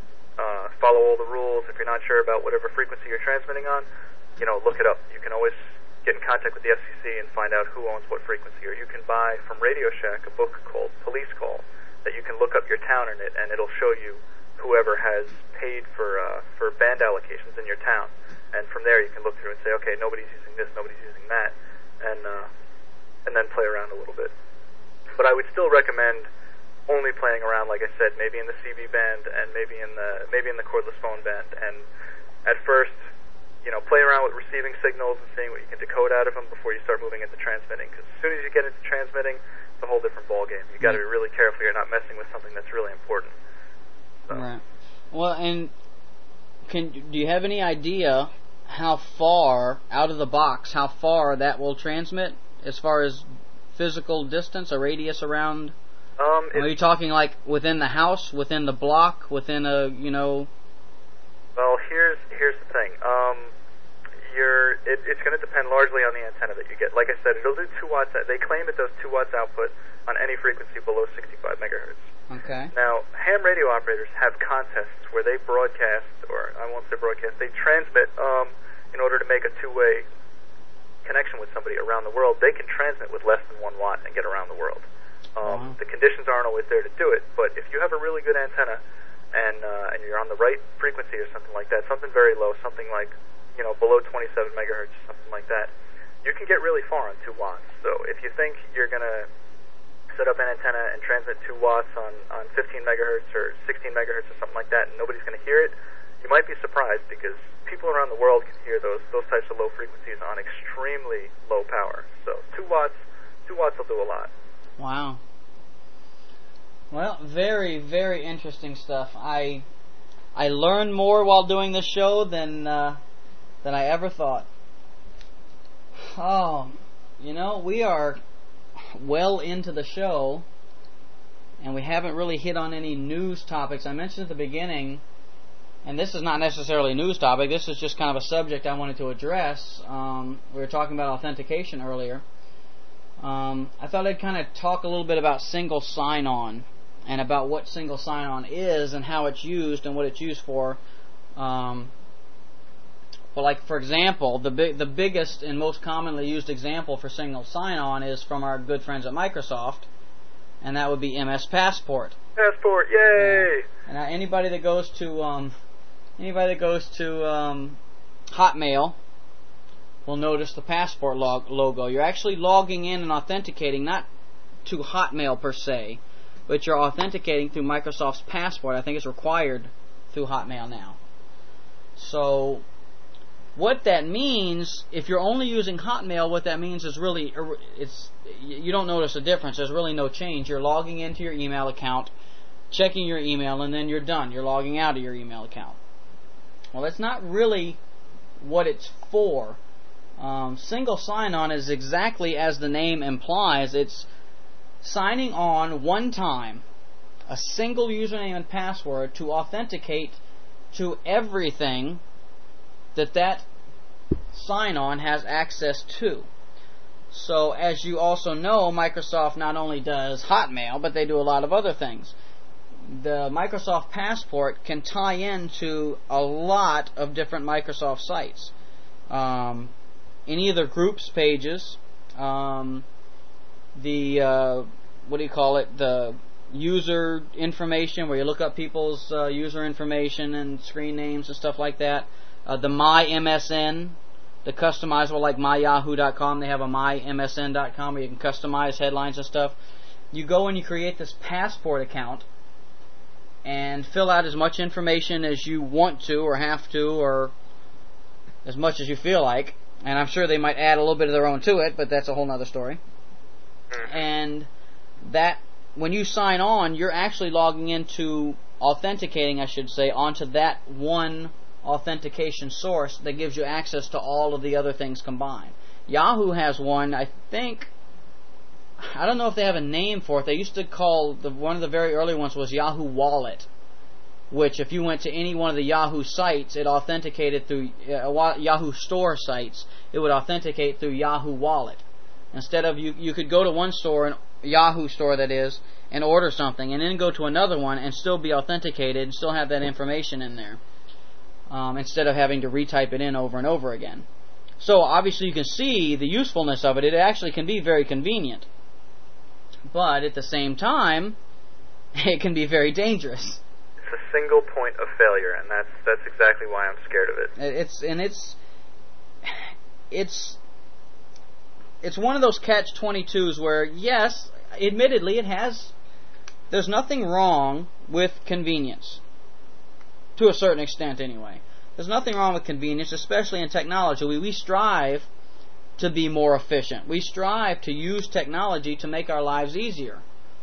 uh, follow all the rules. If you're not sure about whatever frequency you're transmitting on, you know, look it up. You can always get in contact with the F C C and find out who owns what frequency. Or you can buy from Radio Shack a book called Police Call that you can look up your town in it, and it'll show you whoever has paid for uh, for band allocations in your town. And from there, you can look through and say, okay, nobody's using this, nobody's using that, and uh, and then play around a little bit. But I would still recommend only playing around, like I said, maybe in the C B band and maybe in the maybe in the cordless phone band. And at first, you know, play around with receiving signals and seeing what you can decode out of them before you start moving into transmitting. Because as soon as you get into transmitting, it's a whole different ball game. You got to be really careful you're not messing with something that's really important. So. Right. Well, and can do you have any idea how far out of the box, how far that will transmit as far as physical distance, a radius around? Um, Are you talking like within the house, within the block, within a, you know? Well, here's here's the thing. Um, you're it, it's going to depend largely on the antenna that you get. Like I said, it'll do two watts. They claim it does two watts output on any frequency below sixty-five megahertz. Okay. Now, ham radio operators have contests where they broadcast, or I won't say broadcast, they transmit um, in order to make a two-way connection with somebody around the world. They can transmit with less than one watt and get around the world. Um, uh-huh. The conditions aren't always there to do it, but if you have a really good antenna and uh, and you're on the right frequency or something like that, something very low, something like, you know, below twenty-seven megahertz, something like that, you can get really far on two watts. So if you think you're going to set up an antenna and transmit two watts on, on fifteen megahertz or sixteen megahertz or something like that and nobody's going to hear it, you might be surprised because people around the world can hear those those types of low frequencies on extremely low power. So two watts, two watts will do a lot. Wow. Well, very, very interesting stuff. I I learned more while doing this show than uh, than I ever thought. Oh, you know, we are well into the show, and we haven't really hit on any news topics. I mentioned at the beginning, and this is not necessarily a news topic, this is just kind of a subject I wanted to address. Um, we were talking about authentication earlier. Um, I thought I'd kind of talk a little bit about single sign-on and about what single sign-on is and how it's used and what it's used for. Um, well, like, for example, the big, the biggest and most commonly used example for single sign-on is from our good friends at Microsoft, and that would be M S Passport. Passport, yay! Yeah. And now anybody that goes to um, anybody that goes to um, Hotmail will notice the Passport log- logo. You're actually logging in and authenticating not to Hotmail per se, but you're authenticating through Microsoft's Passport. I think it's required through Hotmail now. So what that means, if you're only using Hotmail, what that means is really, it's you don't notice a difference. There's really no change. You're logging into your email account, checking your email, and then you're done. You're logging out of your email account. Well, that's not really what it's for. Um, single sign-on is exactly as the name implies. It's signing on one time, a single username and password to authenticate to everything that that sign-on has access to. So, as you also know, Microsoft not only does Hotmail, but they do a lot of other things. The Microsoft Passport can tie into a lot of different Microsoft sites. Um, any of their groups pages, um, the, uh, what do you call it, the user information, where you look up people's uh, user information and screen names and stuff like that. Uh, the My M S N, the customizable, like my yahoo dot com, they have a my M S N dot com where you can customize headlines and stuff. You go and you create this Passport account and fill out as much information as you want to or have to, or as much as you feel like. And I'm sure they might add a little bit of their own to it, but that's a whole other story. And that, when you sign on, you're actually logging into, authenticating, I should say, onto that one authentication source that gives you access to all of the other things combined. Yahoo has one, I think, I don't know if they have a name for it. They used to call, the one of the very early ones was Yahoo Wallet, which if you went to any one of the Yahoo sites, it authenticated through, uh, Yahoo Store sites, it would authenticate through Yahoo Wallet. Instead of, you, you could go to one store, and Yahoo store that is, and order something, and then go to another one and still be authenticated and still have that information in there. Um, instead of having to retype it in over and over again. So obviously you can see the usefulness of it. It actually can be very convenient. But at the same time, it can be very dangerous. It's a single point of failure, and that's that's exactly why I'm scared of it. It's and it's it's it's one of those catch twenty-twos where, yes, admittedly, it has there's nothing wrong with convenience, to a certain extent anyway. There's nothing wrong with convenience, especially in technology. We, we strive to be more efficient. We strive to use technology to make our lives easier.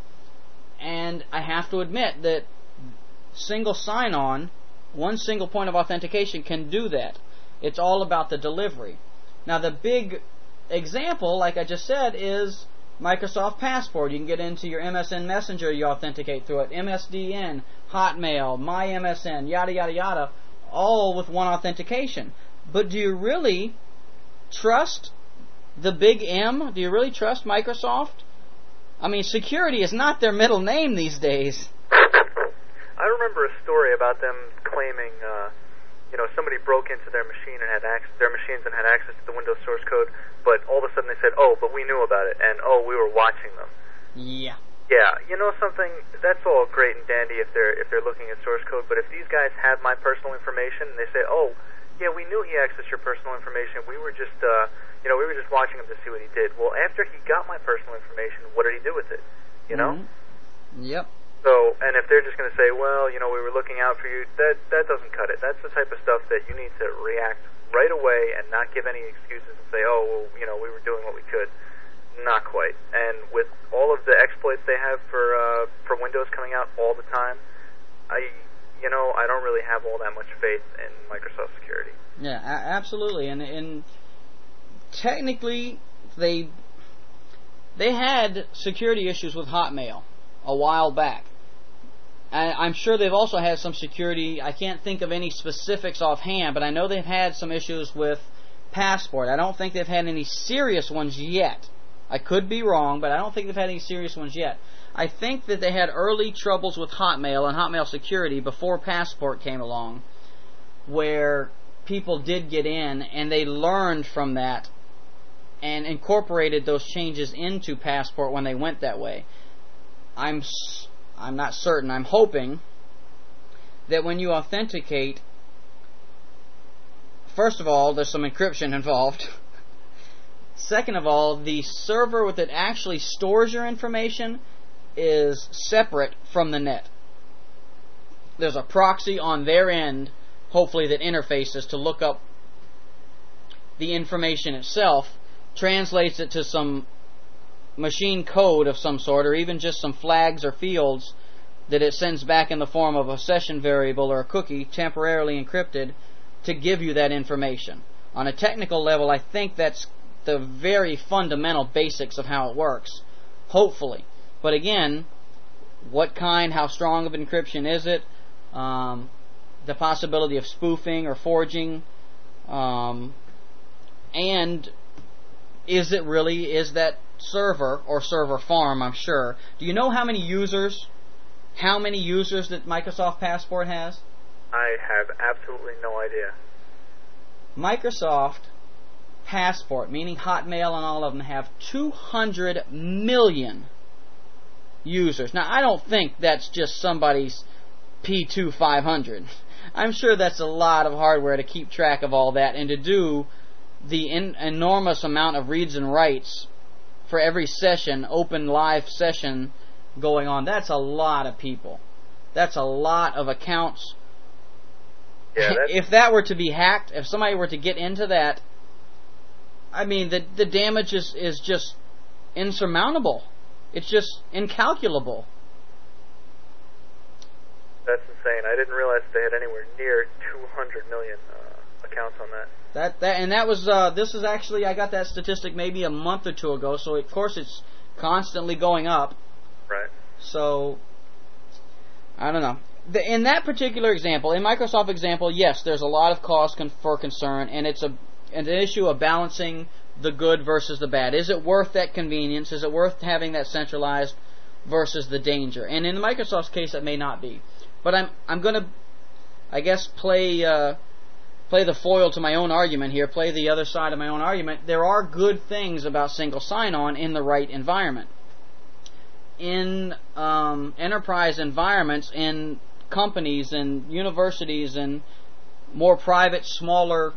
And I have to admit that single sign-on, one single point of authentication, can do that. It's all about the delivery. Now, the big example, like I just said, is Microsoft Passport. You can get into your M S N Messenger, you authenticate through it. M S D N, Hotmail, MyMSN, yada, yada, yada, all with one authentication. But do you really trust the big M? Do you really trust Microsoft? I mean, security is not their middle name these days. I remember a story about them claiming, uh, you know, somebody broke into their machine and had access, their machines and had access to the Windows source code, but all of a sudden they said, oh, but we knew about it, and oh, we were watching them. Yeah. Yeah, you know something, that's all great and dandy if they're if they're looking at source code, but if these guys have my personal information and they say, oh, yeah, we knew he accessed your personal information, we were just, uh, you know, we were just watching him to see what he did. Well, after he got my personal information, what did he do with it? You know? Mm-hmm. Yep. So, and if they're just going to say, well, you know, we were looking out for you, that that doesn't cut it. That's the type of stuff that you need to react right away and not give any excuses and say, oh, well, you know, we were doing what we could. Not quite. And with all of the exploits they have for uh, for Windows coming out all the time, I, you know, I don't really have all that much faith in Microsoft security. Yeah, a- absolutely. And and technically, they they had security issues with Hotmail a while back. I, I'm sure they've also had some security. I can't think of any specifics offhand, but I know they've had some issues with Passport. I don't think they've had any serious ones yet. I could be wrong, but I don't think they've had any serious ones yet. I think that they had early troubles with Hotmail and Hotmail security before Passport came along, where people did get in and they learned from that and incorporated those changes into Passport when they went that way. I'm I'm not certain. I'm hoping that when you authenticate, first of all, there's some encryption involved. Second of all, the server that actually stores your information is separate from the net. There's a proxy on their end, hopefully, that interfaces to look up the information itself, translates it to some machine code of some sort, or even just some flags or fields that it sends back in the form of a session variable or a cookie, temporarily encrypted, to give you that information. On a technical level, I think that's the very fundamental basics of how it works, hopefully. But again, what kind, how strong of encryption is it? Um, the possibility of spoofing or forging, um, and is it really, is that server or server farm, I'm sure. Do you know how many users, how many users that Microsoft Passport has? I have absolutely no idea. Microsoft Passport, meaning Hotmail and all of them, have two hundred million users. Now, I don't think that's just somebody's P two five hundred. I'm sure that's a lot of hardware to keep track of all that and to do the in- enormous amount of reads and writes for every session, open live session going on. That's a lot of people. That's a lot of accounts. Yeah, if that were to be hacked, if somebody were to get into that, I mean, the the damage is, is just insurmountable. It's just incalculable. That's insane. I didn't realize they had anywhere near two hundred million uh, accounts on that. That that and that was uh, this is actually, I got that statistic maybe a month or two ago. So of course it's constantly going up. Right. So I don't know. The, in that particular example, in Microsoft example, yes, there's a lot of cause con- for concern, and it's a an issue of balancing the good versus the bad. Is it worth that convenience? Is it worth having that centralized versus the danger? And in Microsoft's case, it may not be. But I'm I'm going to, I guess, play uh, play the foil to my own argument here, play the other side of my own argument. There are good things about single sign-on in the right environment. In um, enterprise environments, in companies and universities and more private, smaller,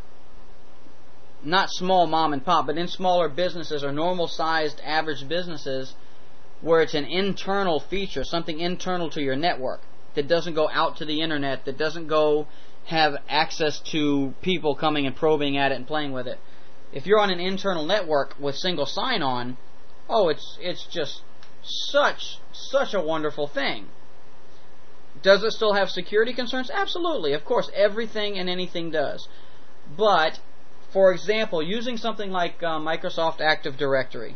not small mom and pop, but in smaller businesses or normal-sized average businesses, where it's an internal feature, something internal to your network that doesn't go out to the internet, that doesn't go have access to people coming and probing at it and playing with it. If you're on an internal network with single sign-on, oh, it's it's just such such a wonderful thing. Does it still have security concerns? Absolutely. Of course, everything and anything does. But, for example, using something like uh, Microsoft Active Directory,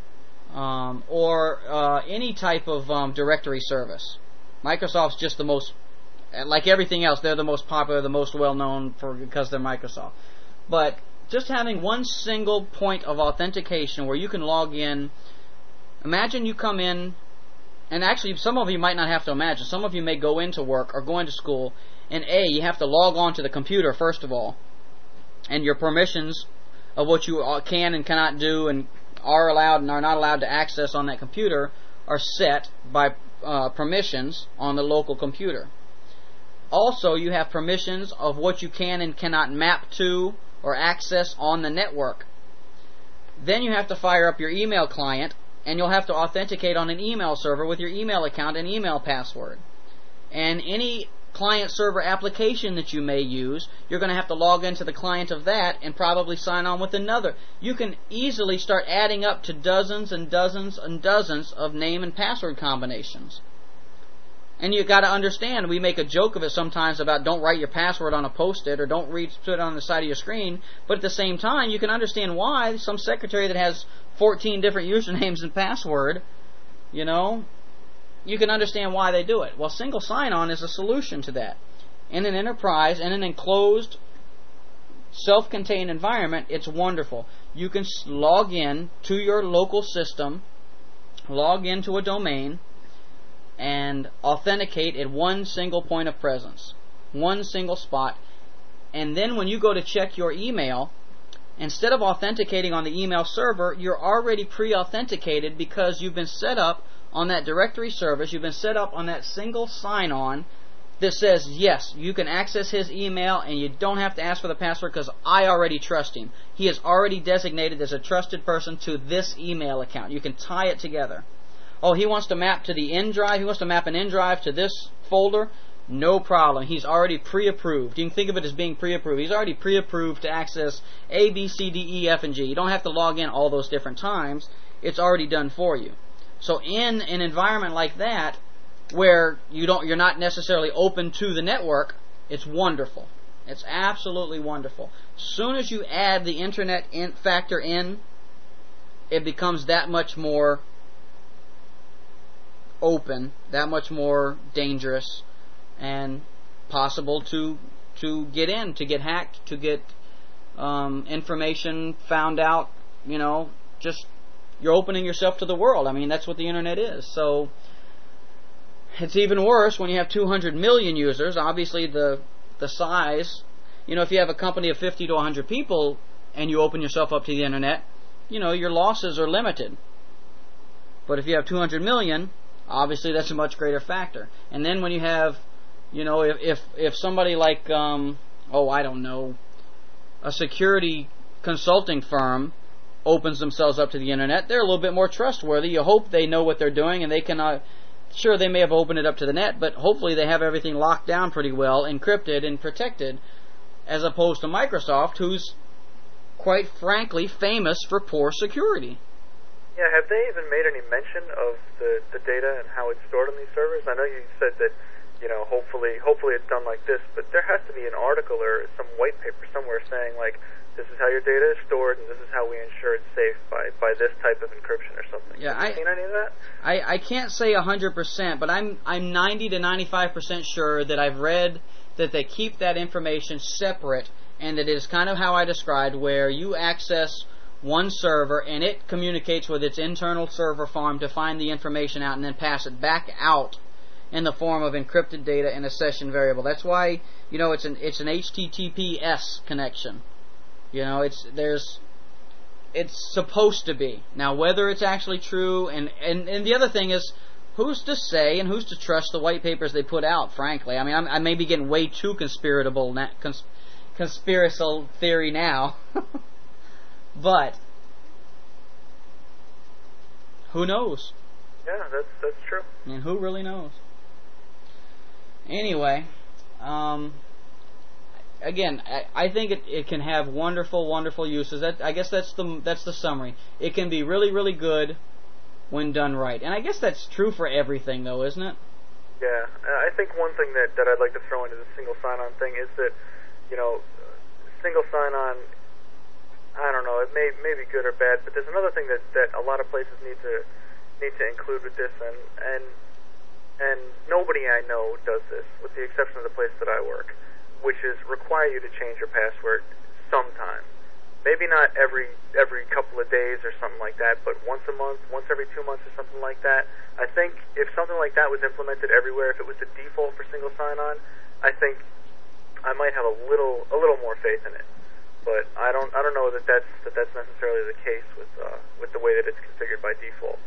um, or uh, any type of um, directory service. Microsoft's just the most, like everything else, they're the most popular, the most well-known for because they're Microsoft. But just having one single point of authentication where you can log in. Imagine you come in, and actually some of you might not have to imagine. Some of you may go into work or go into school, and A, you have to log on to the computer first of all, and your permissions of what you can and cannot do and are allowed and are not allowed to access on that computer are set by uh, permissions on the local computer. Also, you have permissions of what you can and cannot map to or access on the network. Then you have to fire up your email client, and you'll have to authenticate on an email server with your email account and email password. And any client-server application that you may use, you're going to have to log into the client of that and probably sign on with another. You can easily start adding up to dozens and dozens and dozens of name and password combinations. And you've got to understand, we make a joke of it sometimes about don't write your password on a post-it or don't read, put it on the side of your screen, but at the same time, you can understand why some secretary that has fourteen different usernames and password, you know, you can understand why they do it. Well, single sign-on is a solution to that. In an enterprise, in an enclosed, self-contained environment, it's wonderful. You can log in to your local system, log into a domain, and authenticate at one single point of presence, one single spot. And then when you go to check your email, instead of authenticating on the email server, you're already pre-authenticated because you've been set up on that directory service, you've been set up on that single sign-on that says, yes, you can access his email and you don't have to ask for the password because I already trust him. He is already designated as a trusted person to this email account. You can tie it together. Oh, he wants to map to the N drive, he wants to map an N drive to this folder. No problem. He's already pre-approved. You can think of it as being pre-approved. He's already pre-approved to access A, B, C, D, E, F, and G. You don't have to log in all those different times. It's already done for you. So in an environment like that, where you don't, you're not necessarily open to the network, it's wonderful. It's absolutely wonderful. As soon as you add the internet in factor in, it becomes that much more open, that much more dangerous, and possible to to get in, to get hacked, to get um, information found out. You know, just you're opening yourself to the world. I mean, that's what the internet is. So it's even worse when you have two hundred million users. Obviously, the the size. You know, if you have a company of fifty to one hundred people and you open yourself up to the internet, you know, your losses are limited. But if you have two hundred million, obviously that's a much greater factor. And then when you have, you know, if if, if somebody like, um, oh, I don't know, a security consulting firm opens themselves up to the internet, they're a little bit more trustworthy. You hope they know what they're doing and they can, uh, sure, they may have opened it up to the net, but hopefully they have everything locked down pretty well, encrypted and protected, as opposed to Microsoft, who's quite frankly famous for poor security. Yeah, have they even made any mention of the, the data and how it's stored on these servers? I know you said that, you know, hopefully hopefully it's done like this, but there has to be an article or some white paper somewhere saying, like, this is how your data is stored and this is how we ensure it's safe by, by this type of encryption or something. Yeah, have you I, seen any of that? I, I can't say one hundred percent, but I'm I'm ninety to ninety-five percent sure that I've read that they keep that information separate, and that it is kind of how I described, where you access one server and it communicates with its internal server farm to find the information out and then pass it back out in the form of encrypted data in a session variable. That's why, you know, it's an it's an H T T P S connection. You know, it's there's it's supposed to be. Now, whether it's actually true, and, and, and the other thing is, who's to say and who's to trust the white papers they put out, frankly? I mean, I'm, I may be getting way too conspiratable, na- cons- conspiracial theory now. But who knows? Yeah, that's that's true. And who really knows? Anyway, um, again, I, I think it, it can have wonderful, wonderful uses. That, I guess that's the that's the summary. It can be really, really good when done right. And I guess that's true for everything, though, isn't it? Yeah, I think one thing that, that I'd like to throw into the single sign-on thing is that, you know, single sign-on, I don't know, it may may be good or bad, but there's another thing that, that a lot of places need to need to include with this, and and and nobody I know does this, with the exception of the place that I work, which is require you to change your password sometime. Maybe not every every couple of days or something like that, but once a month, once every two months or something like that. I think if something like that was implemented everywhere, if it was the default for single sign-on, I think I might have a little a little more faith in it. But I don't I don't know that that's that that's necessarily the case with uh, with the way that it's configured by default.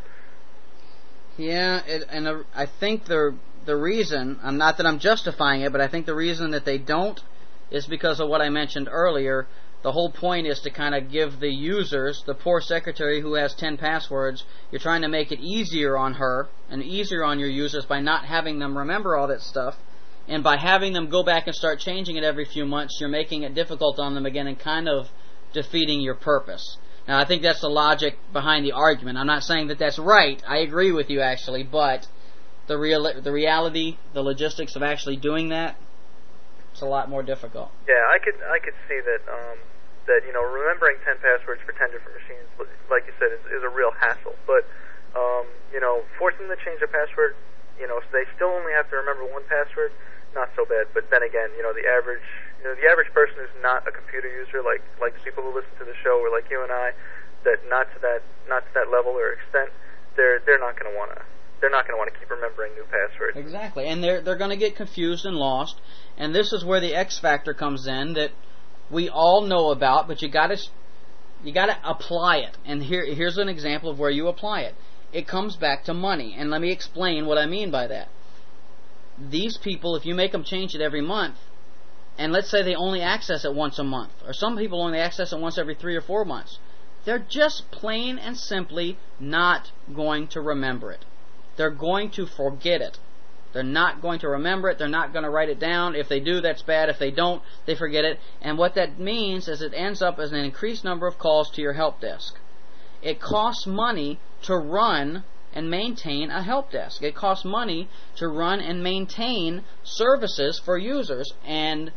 Yeah, it, and uh, I think the the reason, I'm not that I'm justifying it, but I think the reason that they don't is because of what I mentioned earlier. The whole point is to kind of give the users, the poor secretary who has ten passwords, you're trying to make it easier on her and easier on your users by not having them remember all that stuff. And by having them go back and start changing it every few months, you're making it difficult on them again and kind of defeating your purpose. Now, I think that's the logic behind the argument. I'm not saying that that's right. I agree with you, actually, but the real, the reality, the logistics of actually doing that, it's a lot more difficult. Yeah, I could I could see that um, that you know remembering ten passwords for ten different machines, like you said, is, is a real hassle. But um, you know, forcing them to change their password, you know, so they still only have to remember one password, not so bad. But then again, you know, the average you know the average person who's not a computer user, like like the people who listen to the show, or like you and I, that not to that not to that level or extent, they're they're not going to want to. They're not going to want to keep remembering new passwords. Exactly, and they're they're going to get confused and lost. And this is where the X factor comes in that we all know about, but you got to you got to apply it. And here here's an example of where you apply it. It comes back to money, and let me explain what I mean by that. These people, if you make them change it every month, and let's say they only access it once a month, or some people only access it once every three or four months, they're just plain and simply not going to remember it. They're going to forget it. They're not going to remember it. They're not going to write it down. If they do, that's bad. If they don't, they forget it. And what that means is it ends up as an increased number of calls to your help desk. It costs money to run and maintain a help desk. It costs money to run and maintain services for users. And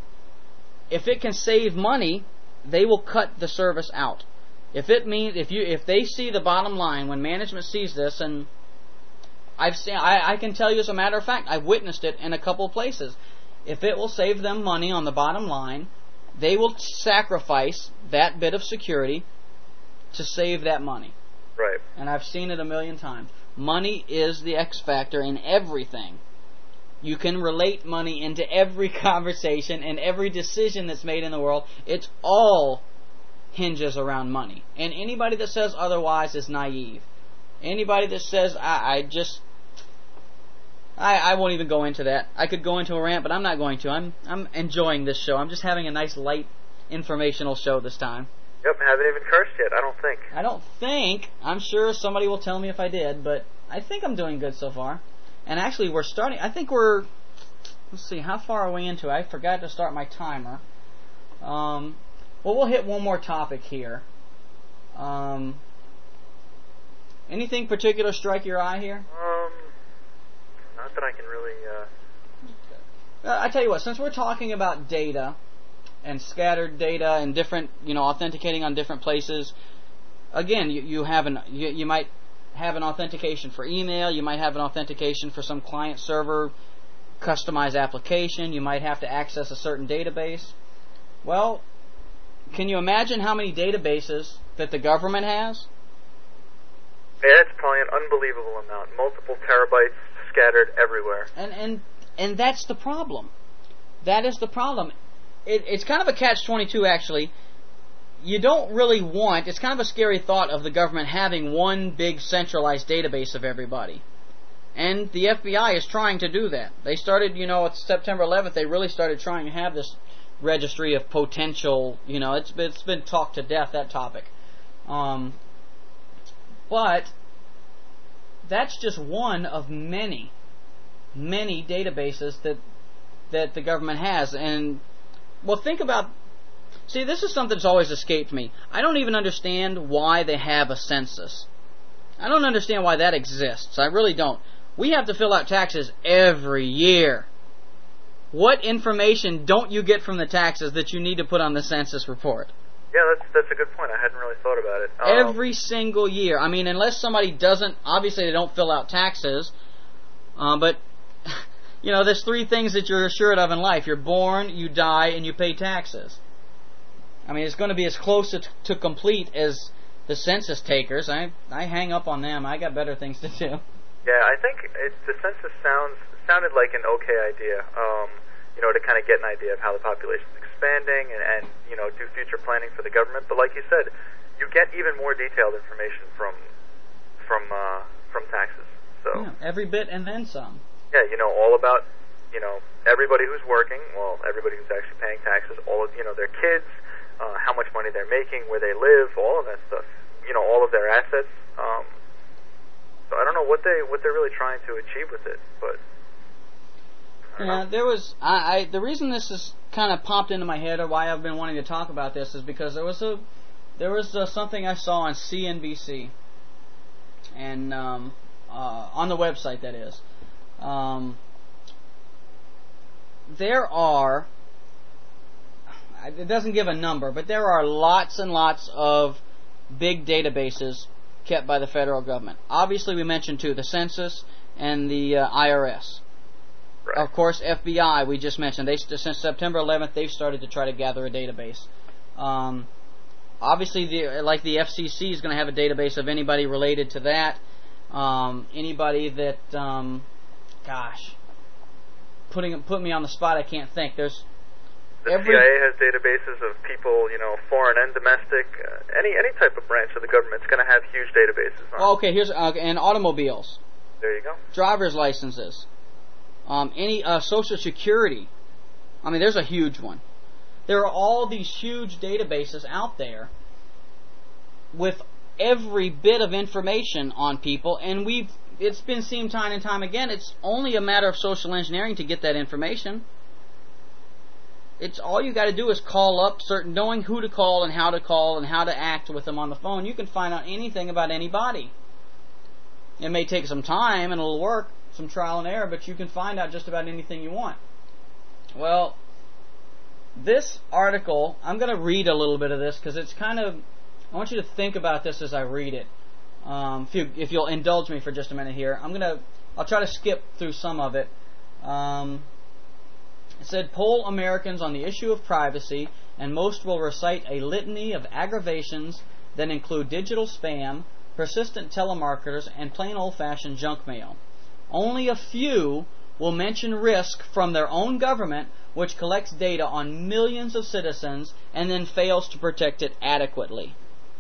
if it can save money, they will cut the service out. If it means if you if they see the bottom line when management sees this, and I've seen, I, I can tell you as a matter of fact, I've witnessed it in a couple of places. If it will save them money on the bottom line, they will sacrifice that bit of security to save that money. Right. And I've seen it a million times. Money is the X factor in everything. You can relate money into every conversation and every decision that's made in the world. It's all hinges around money. And anybody that says otherwise is naive. Anybody that says, I, I just... I, I won't even go into that. I could go into a rant, but I'm not going to. I'm I'm enjoying this show. I'm just having a nice, light, informational show this time. Yep, haven't even cursed yet, I don't think. I don't think. I'm sure somebody will tell me if I did, but I think I'm doing good so far. And actually, we're starting... I think we're... Let's see, how far are we into it? I forgot to start my timer. Um, well, we'll hit one more topic here. Um... Anything particular strike your eye here? Um, not that I can really, uh... uh... I tell you what, since we're talking about data and scattered data and different, you know, authenticating on different places, again, you, you have an, you, you might have an authentication for email, you might have an authentication for some client-server customized application, you might have to access a certain database. Well, can you imagine how many databases that the government has? Yeah, it's probably an unbelievable amount. Multiple terabytes scattered everywhere. And and and that's the problem. That is the problem. It, it's kind of a catch twenty-two, actually. You don't really want... It's kind of a scary thought of the government having one big centralized database of everybody. And the F B I is trying to do that. They started, you know, it's September eleventh, they really started trying to have this registry of potential... You know, it's, it's been talked to death, that topic. Um... But that's just one of many, many databases that that the government has. And, well, think about, see, this is something that's always escaped me. I don't even understand why they have a census. I don't understand why that exists. I really don't. We have to fill out taxes every year. What information don't you get from the taxes that you need to put on the census report? Yeah, that's that's a good point. I hadn't really thought about it. Um, Every single year. I mean, unless somebody doesn't, obviously they don't fill out taxes, uh, but, you know, there's three things that you're assured of in life. You're born, you die, and you pay taxes. I mean, it's going to be as close to, to complete as the census takers. I I hang up on them. I got better things to do. Yeah, I think it, the census sounds sounded like an okay idea, um, you know, to kind of get an idea of how the population is expanding and, and, you know, do future planning for the government. But like you said, you get even more detailed information from from uh, from taxes. So Yeah, every bit and then some. Yeah, you know, all about, you know, everybody who's working, well, everybody who's actually paying taxes, all of, you know, their kids, uh, how much money they're making, where they live, all of that stuff. You know, all of their assets. Um, so I don't know what they what they're really trying to achieve with it, but I don't Yeah, know. there was. I, I the reason this has kind of popped into my head, or why I've been wanting to talk about this, is because there was a there was uh, something I saw on C N B C, and um, uh, on the website, that is. Um, there are. It doesn't give a number, but there are lots and lots of big databases kept by the federal government. Obviously, we mentioned two: the census and the uh, I R S. Right. Of course, F B I, we just mentioned. They since September eleventh, they've started to try to gather a database. Um, obviously, the, like the F C C is going to have a database of anybody related to that. Um, anybody that, um, gosh, putting put me on the spot, I can't think. There's The every, C I A has databases of people, you know, foreign and domestic. Uh, any any type of branch of the government's going to have huge databases on. Oh, okay, here's uh, and automobiles, There you go. driver's licenses, um, any uh, Social Security. I mean, there's a huge one. There are all these huge databases out there with every bit of information on people, and we've it's been seen time and time again. It's only a matter of social engineering to get that information. It's all you got to do is call up certain, knowing who to call and how to call and how to act with them on the phone. You can find out anything about anybody. It may take some time and it'll work, some trial and error, but you can find out just about anything you want. Well, this article, I'm going to read a little bit of this because it's kind of, I want you to think about this as I read it. Um, if, you, if you'll indulge me for just a minute here, I'm going to, I'll try to skip through some of it. Um, It said, poll Americans on the issue of privacy, and most will recite a litany of aggravations that include digital spam, persistent telemarketers, and plain old-fashioned junk mail. Only a few will mention risk from their own government, which collects data on millions of citizens and then fails to protect it adequately.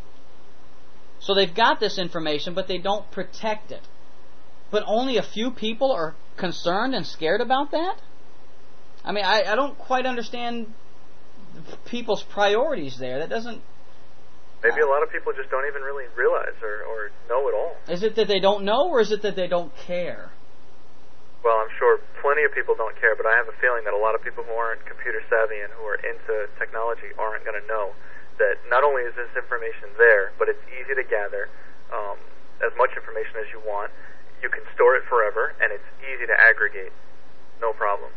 So they've got this information, but they don't protect it. But only a few people are concerned and scared about that? I mean, I, I don't quite understand people's priorities there. That doesn't... Maybe a lot of people just don't even really realize or, or know at all. Is it that they don't know, or is it that they don't care? Well, I'm sure plenty of people don't care, but I have a feeling that a lot of people who aren't computer savvy and who are into technology aren't going to know that not only is this information there, but it's easy to gather um, as much information as you want. You can store it forever, and it's easy to aggregate. No problem.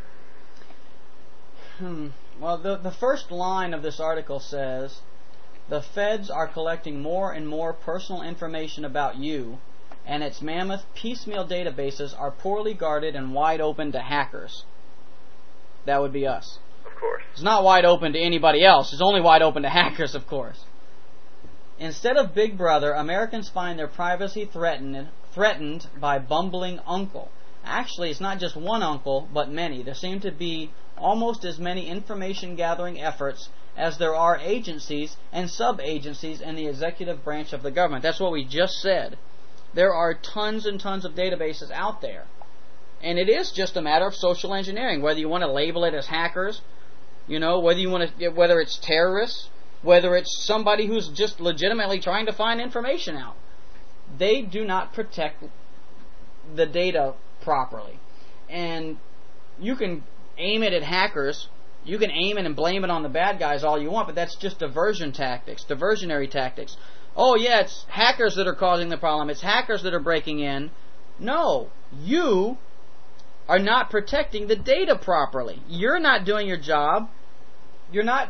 Hmm. Well, the, the first line of this article says, the feds are collecting more and more personal information about you, and its mammoth piecemeal databases are poorly guarded and wide open to hackers. That would be us. Of course. It's not wide open to anybody else. It's only wide open to hackers, of course. Instead of Big Brother, Americans find their privacy threatened, threatened by bumbling uncle. Actually, it's not just one uncle, but many. There seem to be almost as many information-gathering efforts as there are agencies and sub-agencies in the executive branch of the government. That's what we just said. There are tons and tons of databases out there. And it is just a matter of social engineering, whether you want to label it as hackers, you know, whether you want to, whether it's terrorists, whether it's somebody who's just legitimately trying to find information out. They do not protect the data properly. And you can aim it at hackers. You can aim it and blame it on the bad guys all you want, but that's just diversion tactics, diversionary tactics. Oh, yeah, it's hackers that are causing the problem. It's hackers that are breaking in. No, you are not protecting the data properly. You're not doing your job. You're not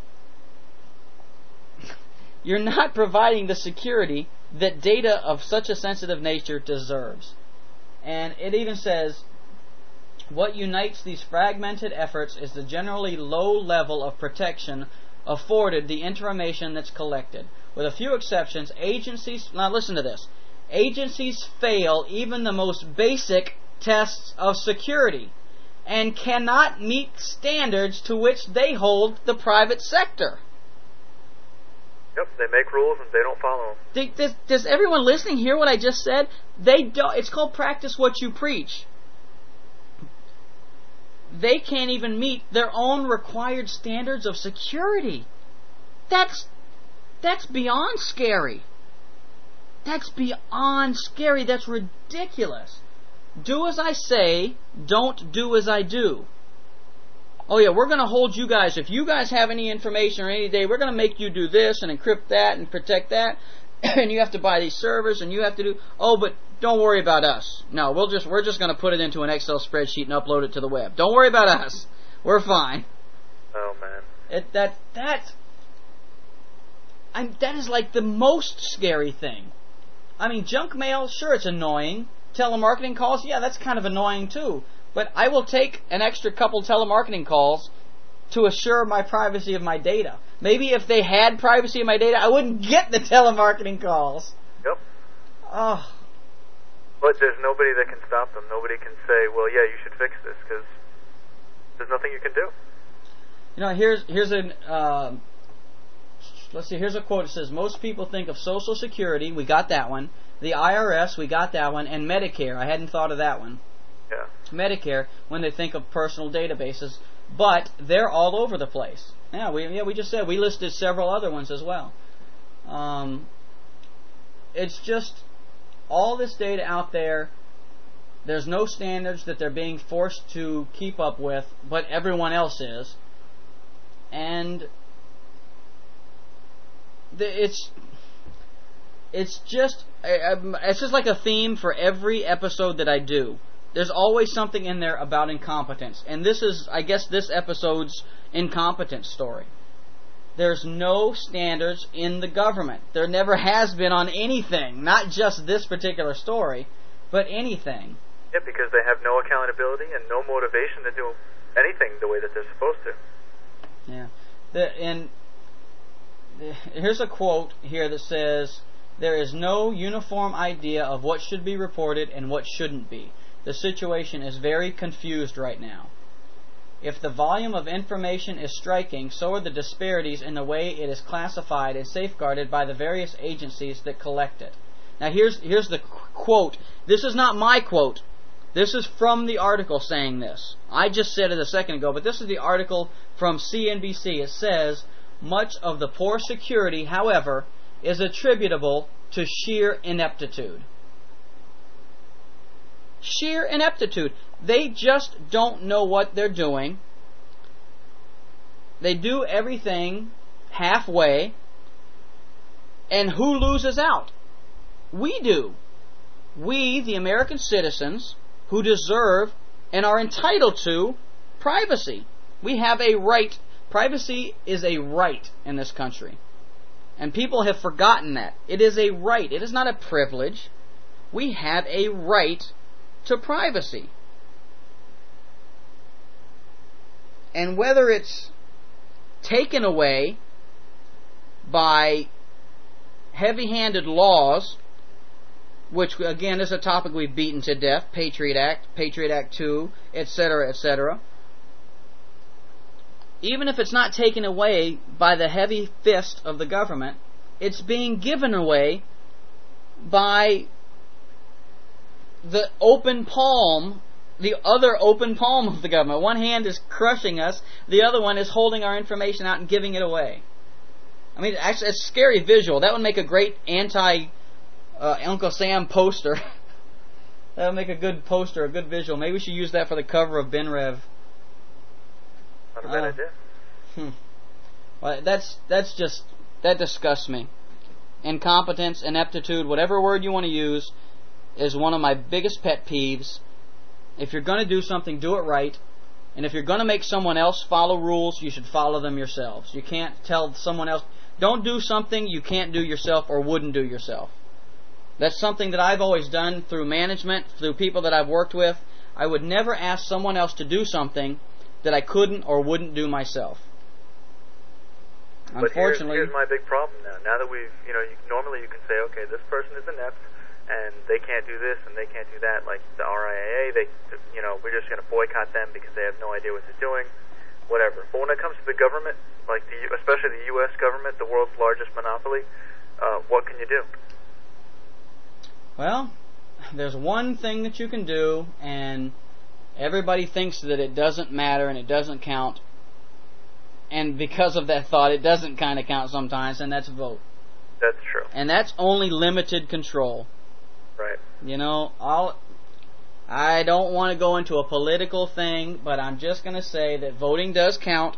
you're not providing the security that data of such a sensitive nature deserves. And it even says, what unites these fragmented efforts is the generally low level of protection afforded the information that's collected. With a few exceptions, agencies, now listen to this, agencies fail even the most basic tests of security and cannot meet standards to which they hold the private sector. Yep, they make rules and they don't follow them. Does, does everyone listening hear what I just said? They don't. It's called practice what you preach. They can't even meet their own required standards of security. That's that's beyond scary. That's beyond scary. That's ridiculous. Do as I say, don't do as I do. Oh yeah, we're going to hold you guys. If you guys have any information or any day, we're going to make you do this and encrypt that and protect that. And you have to buy these servers and you have to do. Oh, but don't worry about us. No, we'll just we're just going to put it into an Excel spreadsheet and upload it to the web. Don't worry about us. We're fine. Oh man. It that that. I'm, that is like the most scary thing. I mean, junk mail, sure, it's annoying. Telemarketing calls, yeah, that's kind of annoying too. But I will take an extra couple telemarketing calls to assure my privacy of my data. Maybe if they had privacy of my data, I wouldn't get the telemarketing calls. Yep. Oh. But there's nobody that can stop them. Nobody can say, well, yeah, you should fix this, because there's nothing you can do. You know, here's here's an... Uh, let's see, here's a quote. It says, most people think of Social Security, we got that one. The I R S, we got that one. And Medicare, I hadn't thought of that one. Yeah. Medicare, when they think of personal databases, but they're all over the place. Yeah, we yeah we just said we listed several other ones as well. Um, it's just all this data out there. There's no standards that they're being forced to keep up with, but everyone else is, and the, it's it's just it's just like a theme for every episode that I do. There's always something in there about incompetence. And this is, I guess, this episode's incompetence story. There's no standards in the government. There never has been on anything. Not just this particular story, but anything. Yeah, because they have no accountability and no motivation to do anything the way that they're supposed to. Yeah. The, and the, here's a quote here that says, there is no uniform idea of what should be reported and what shouldn't be. The situation is very confused right now. If the volume of information is striking, so are the disparities in the way it is classified and safeguarded by the various agencies that collect it. Now here's here's the quote. This is not my quote. This is from the article saying this. I just said it a second ago, but this is the article from C N B C. It says, much of the poor security, however, is attributable to sheer ineptitude. Sheer ineptitude. They just don't know what they're doing. They do everything halfway. And who loses out? We do. We, the American citizens, who deserve and are entitled to privacy. We have a right. Privacy is a right in this country. And people have forgotten that. It is a right. It is not a privilege. We have a right to privacy. And whether it's taken away by heavy-handed laws, which again is a topic we've beaten to death, Patriot Act, Patriot Act two, et cetera, et cetera. Even if it's not taken away by the heavy fist of the government, it's being given away by the open palm, the other open palm of the government. One hand is crushing us, the other one is holding our information out and giving it away. I mean, actually, it's a scary visual. That would make a great anti uh, Uncle Sam poster. That'll make a good poster, a good visual. Maybe we should use that for the cover of BinRev. Not a bad uh, idea. Hmm. Well, that's that's just that disgusts me. Incompetence, ineptitude, whatever word you want to use, is one of my biggest pet peeves. If you're going to do something, do it right. And if you're going to make someone else follow rules, you should follow them yourselves. You can't tell someone else, don't do something you can't do yourself or wouldn't do yourself. That's something that I've always done through management, through people that I've worked with. I would never ask someone else to do something that I couldn't or wouldn't do myself. But here's, Unfortunately, here's my big problem now. Now that we've, you know, you, normally you can say, okay, this person is inept, and they can't do this, and they can't do that, like the R I A A, they, you know, we're just going to boycott them because they have no idea what they're doing, whatever. But when it comes to the government, like the, especially the U S government, the world's largest monopoly, uh, what can you do? well, there's one thing that you can do, and everybody thinks that it doesn't matter and it doesn't count. And because of that thought, it doesn't kind of count sometimes, and that's vote. That's true. And that's only limited control. Right. You know, I'll, I don't want to go into a political thing, but I'm just going to say that voting does count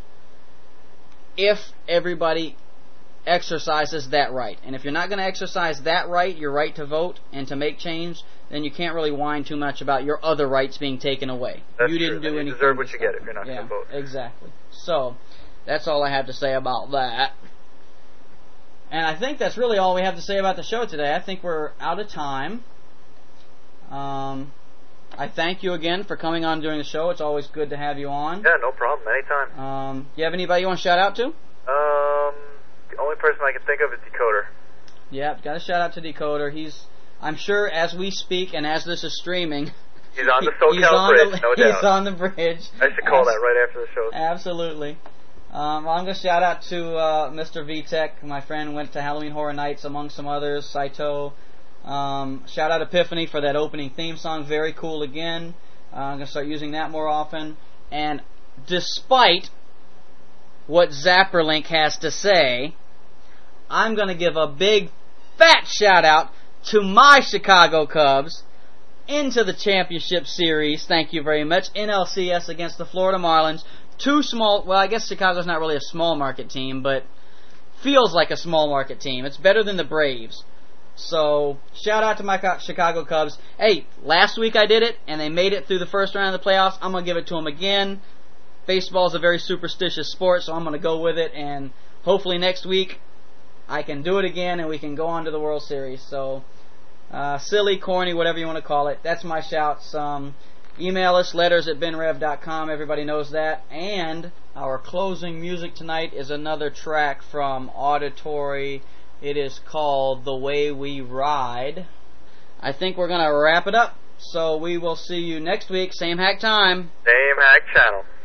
if everybody exercises that right. And if you're not going to exercise that right, your right to vote and to make change, then you can't really whine too much about your other rights being taken away. That's you didn't true. do You anything. deserve what you get if you're not yeah, going to vote. Exactly. So, that's all I have to say about that. And I think that's really all we have to say about the show today. I think we're out of time. Um, I thank you again for coming on during the show. It's always good to have you on. Yeah, no problem. Anytime. Um, do you have anybody you want to shout out to? Um, the only person I can think of is Decoder. Yeah, got to shout out to Decoder. He's, I'm sure, as we speak and as this is streaming, He's on the he's SoCal on Bridge, the, no he's doubt. on the bridge. I should call Abs- that right after the show. Absolutely. Um, well, I'm going to shout out to uh, Mister V-Tech. My friend went to Halloween Horror Nights, among some others. Saito. Um, shout out Epiphany for that opening theme song. Very cool again. Uh, I'm going to start using that more often. And despite what Zapperlink has to say, I'm going to give a big, fat shout out to my Chicago Cubs into the championship series. Thank you very much. N L C S against the Florida Marlins. Two small, well, I guess Chicago's not really a small market team, but feels like a small market team. It's better than the Braves. So, shout out to my Chicago Cubs. Hey, last week I did it, and they made it through the first round of the playoffs. I'm going to give it to them again. Baseball is a very superstitious sport, so I'm going to go with it, and hopefully next week I can do it again, and we can go on to the World Series. So, uh, silly, corny, whatever you want to call it. That's my shouts. Um, email us, letters at binrev dot com. Everybody knows that. And our closing music tonight is another track from Auditory. It is called The Way We Ride. I think we're going to wrap it up. So we will see you next week. Same hack time. Same hack channel.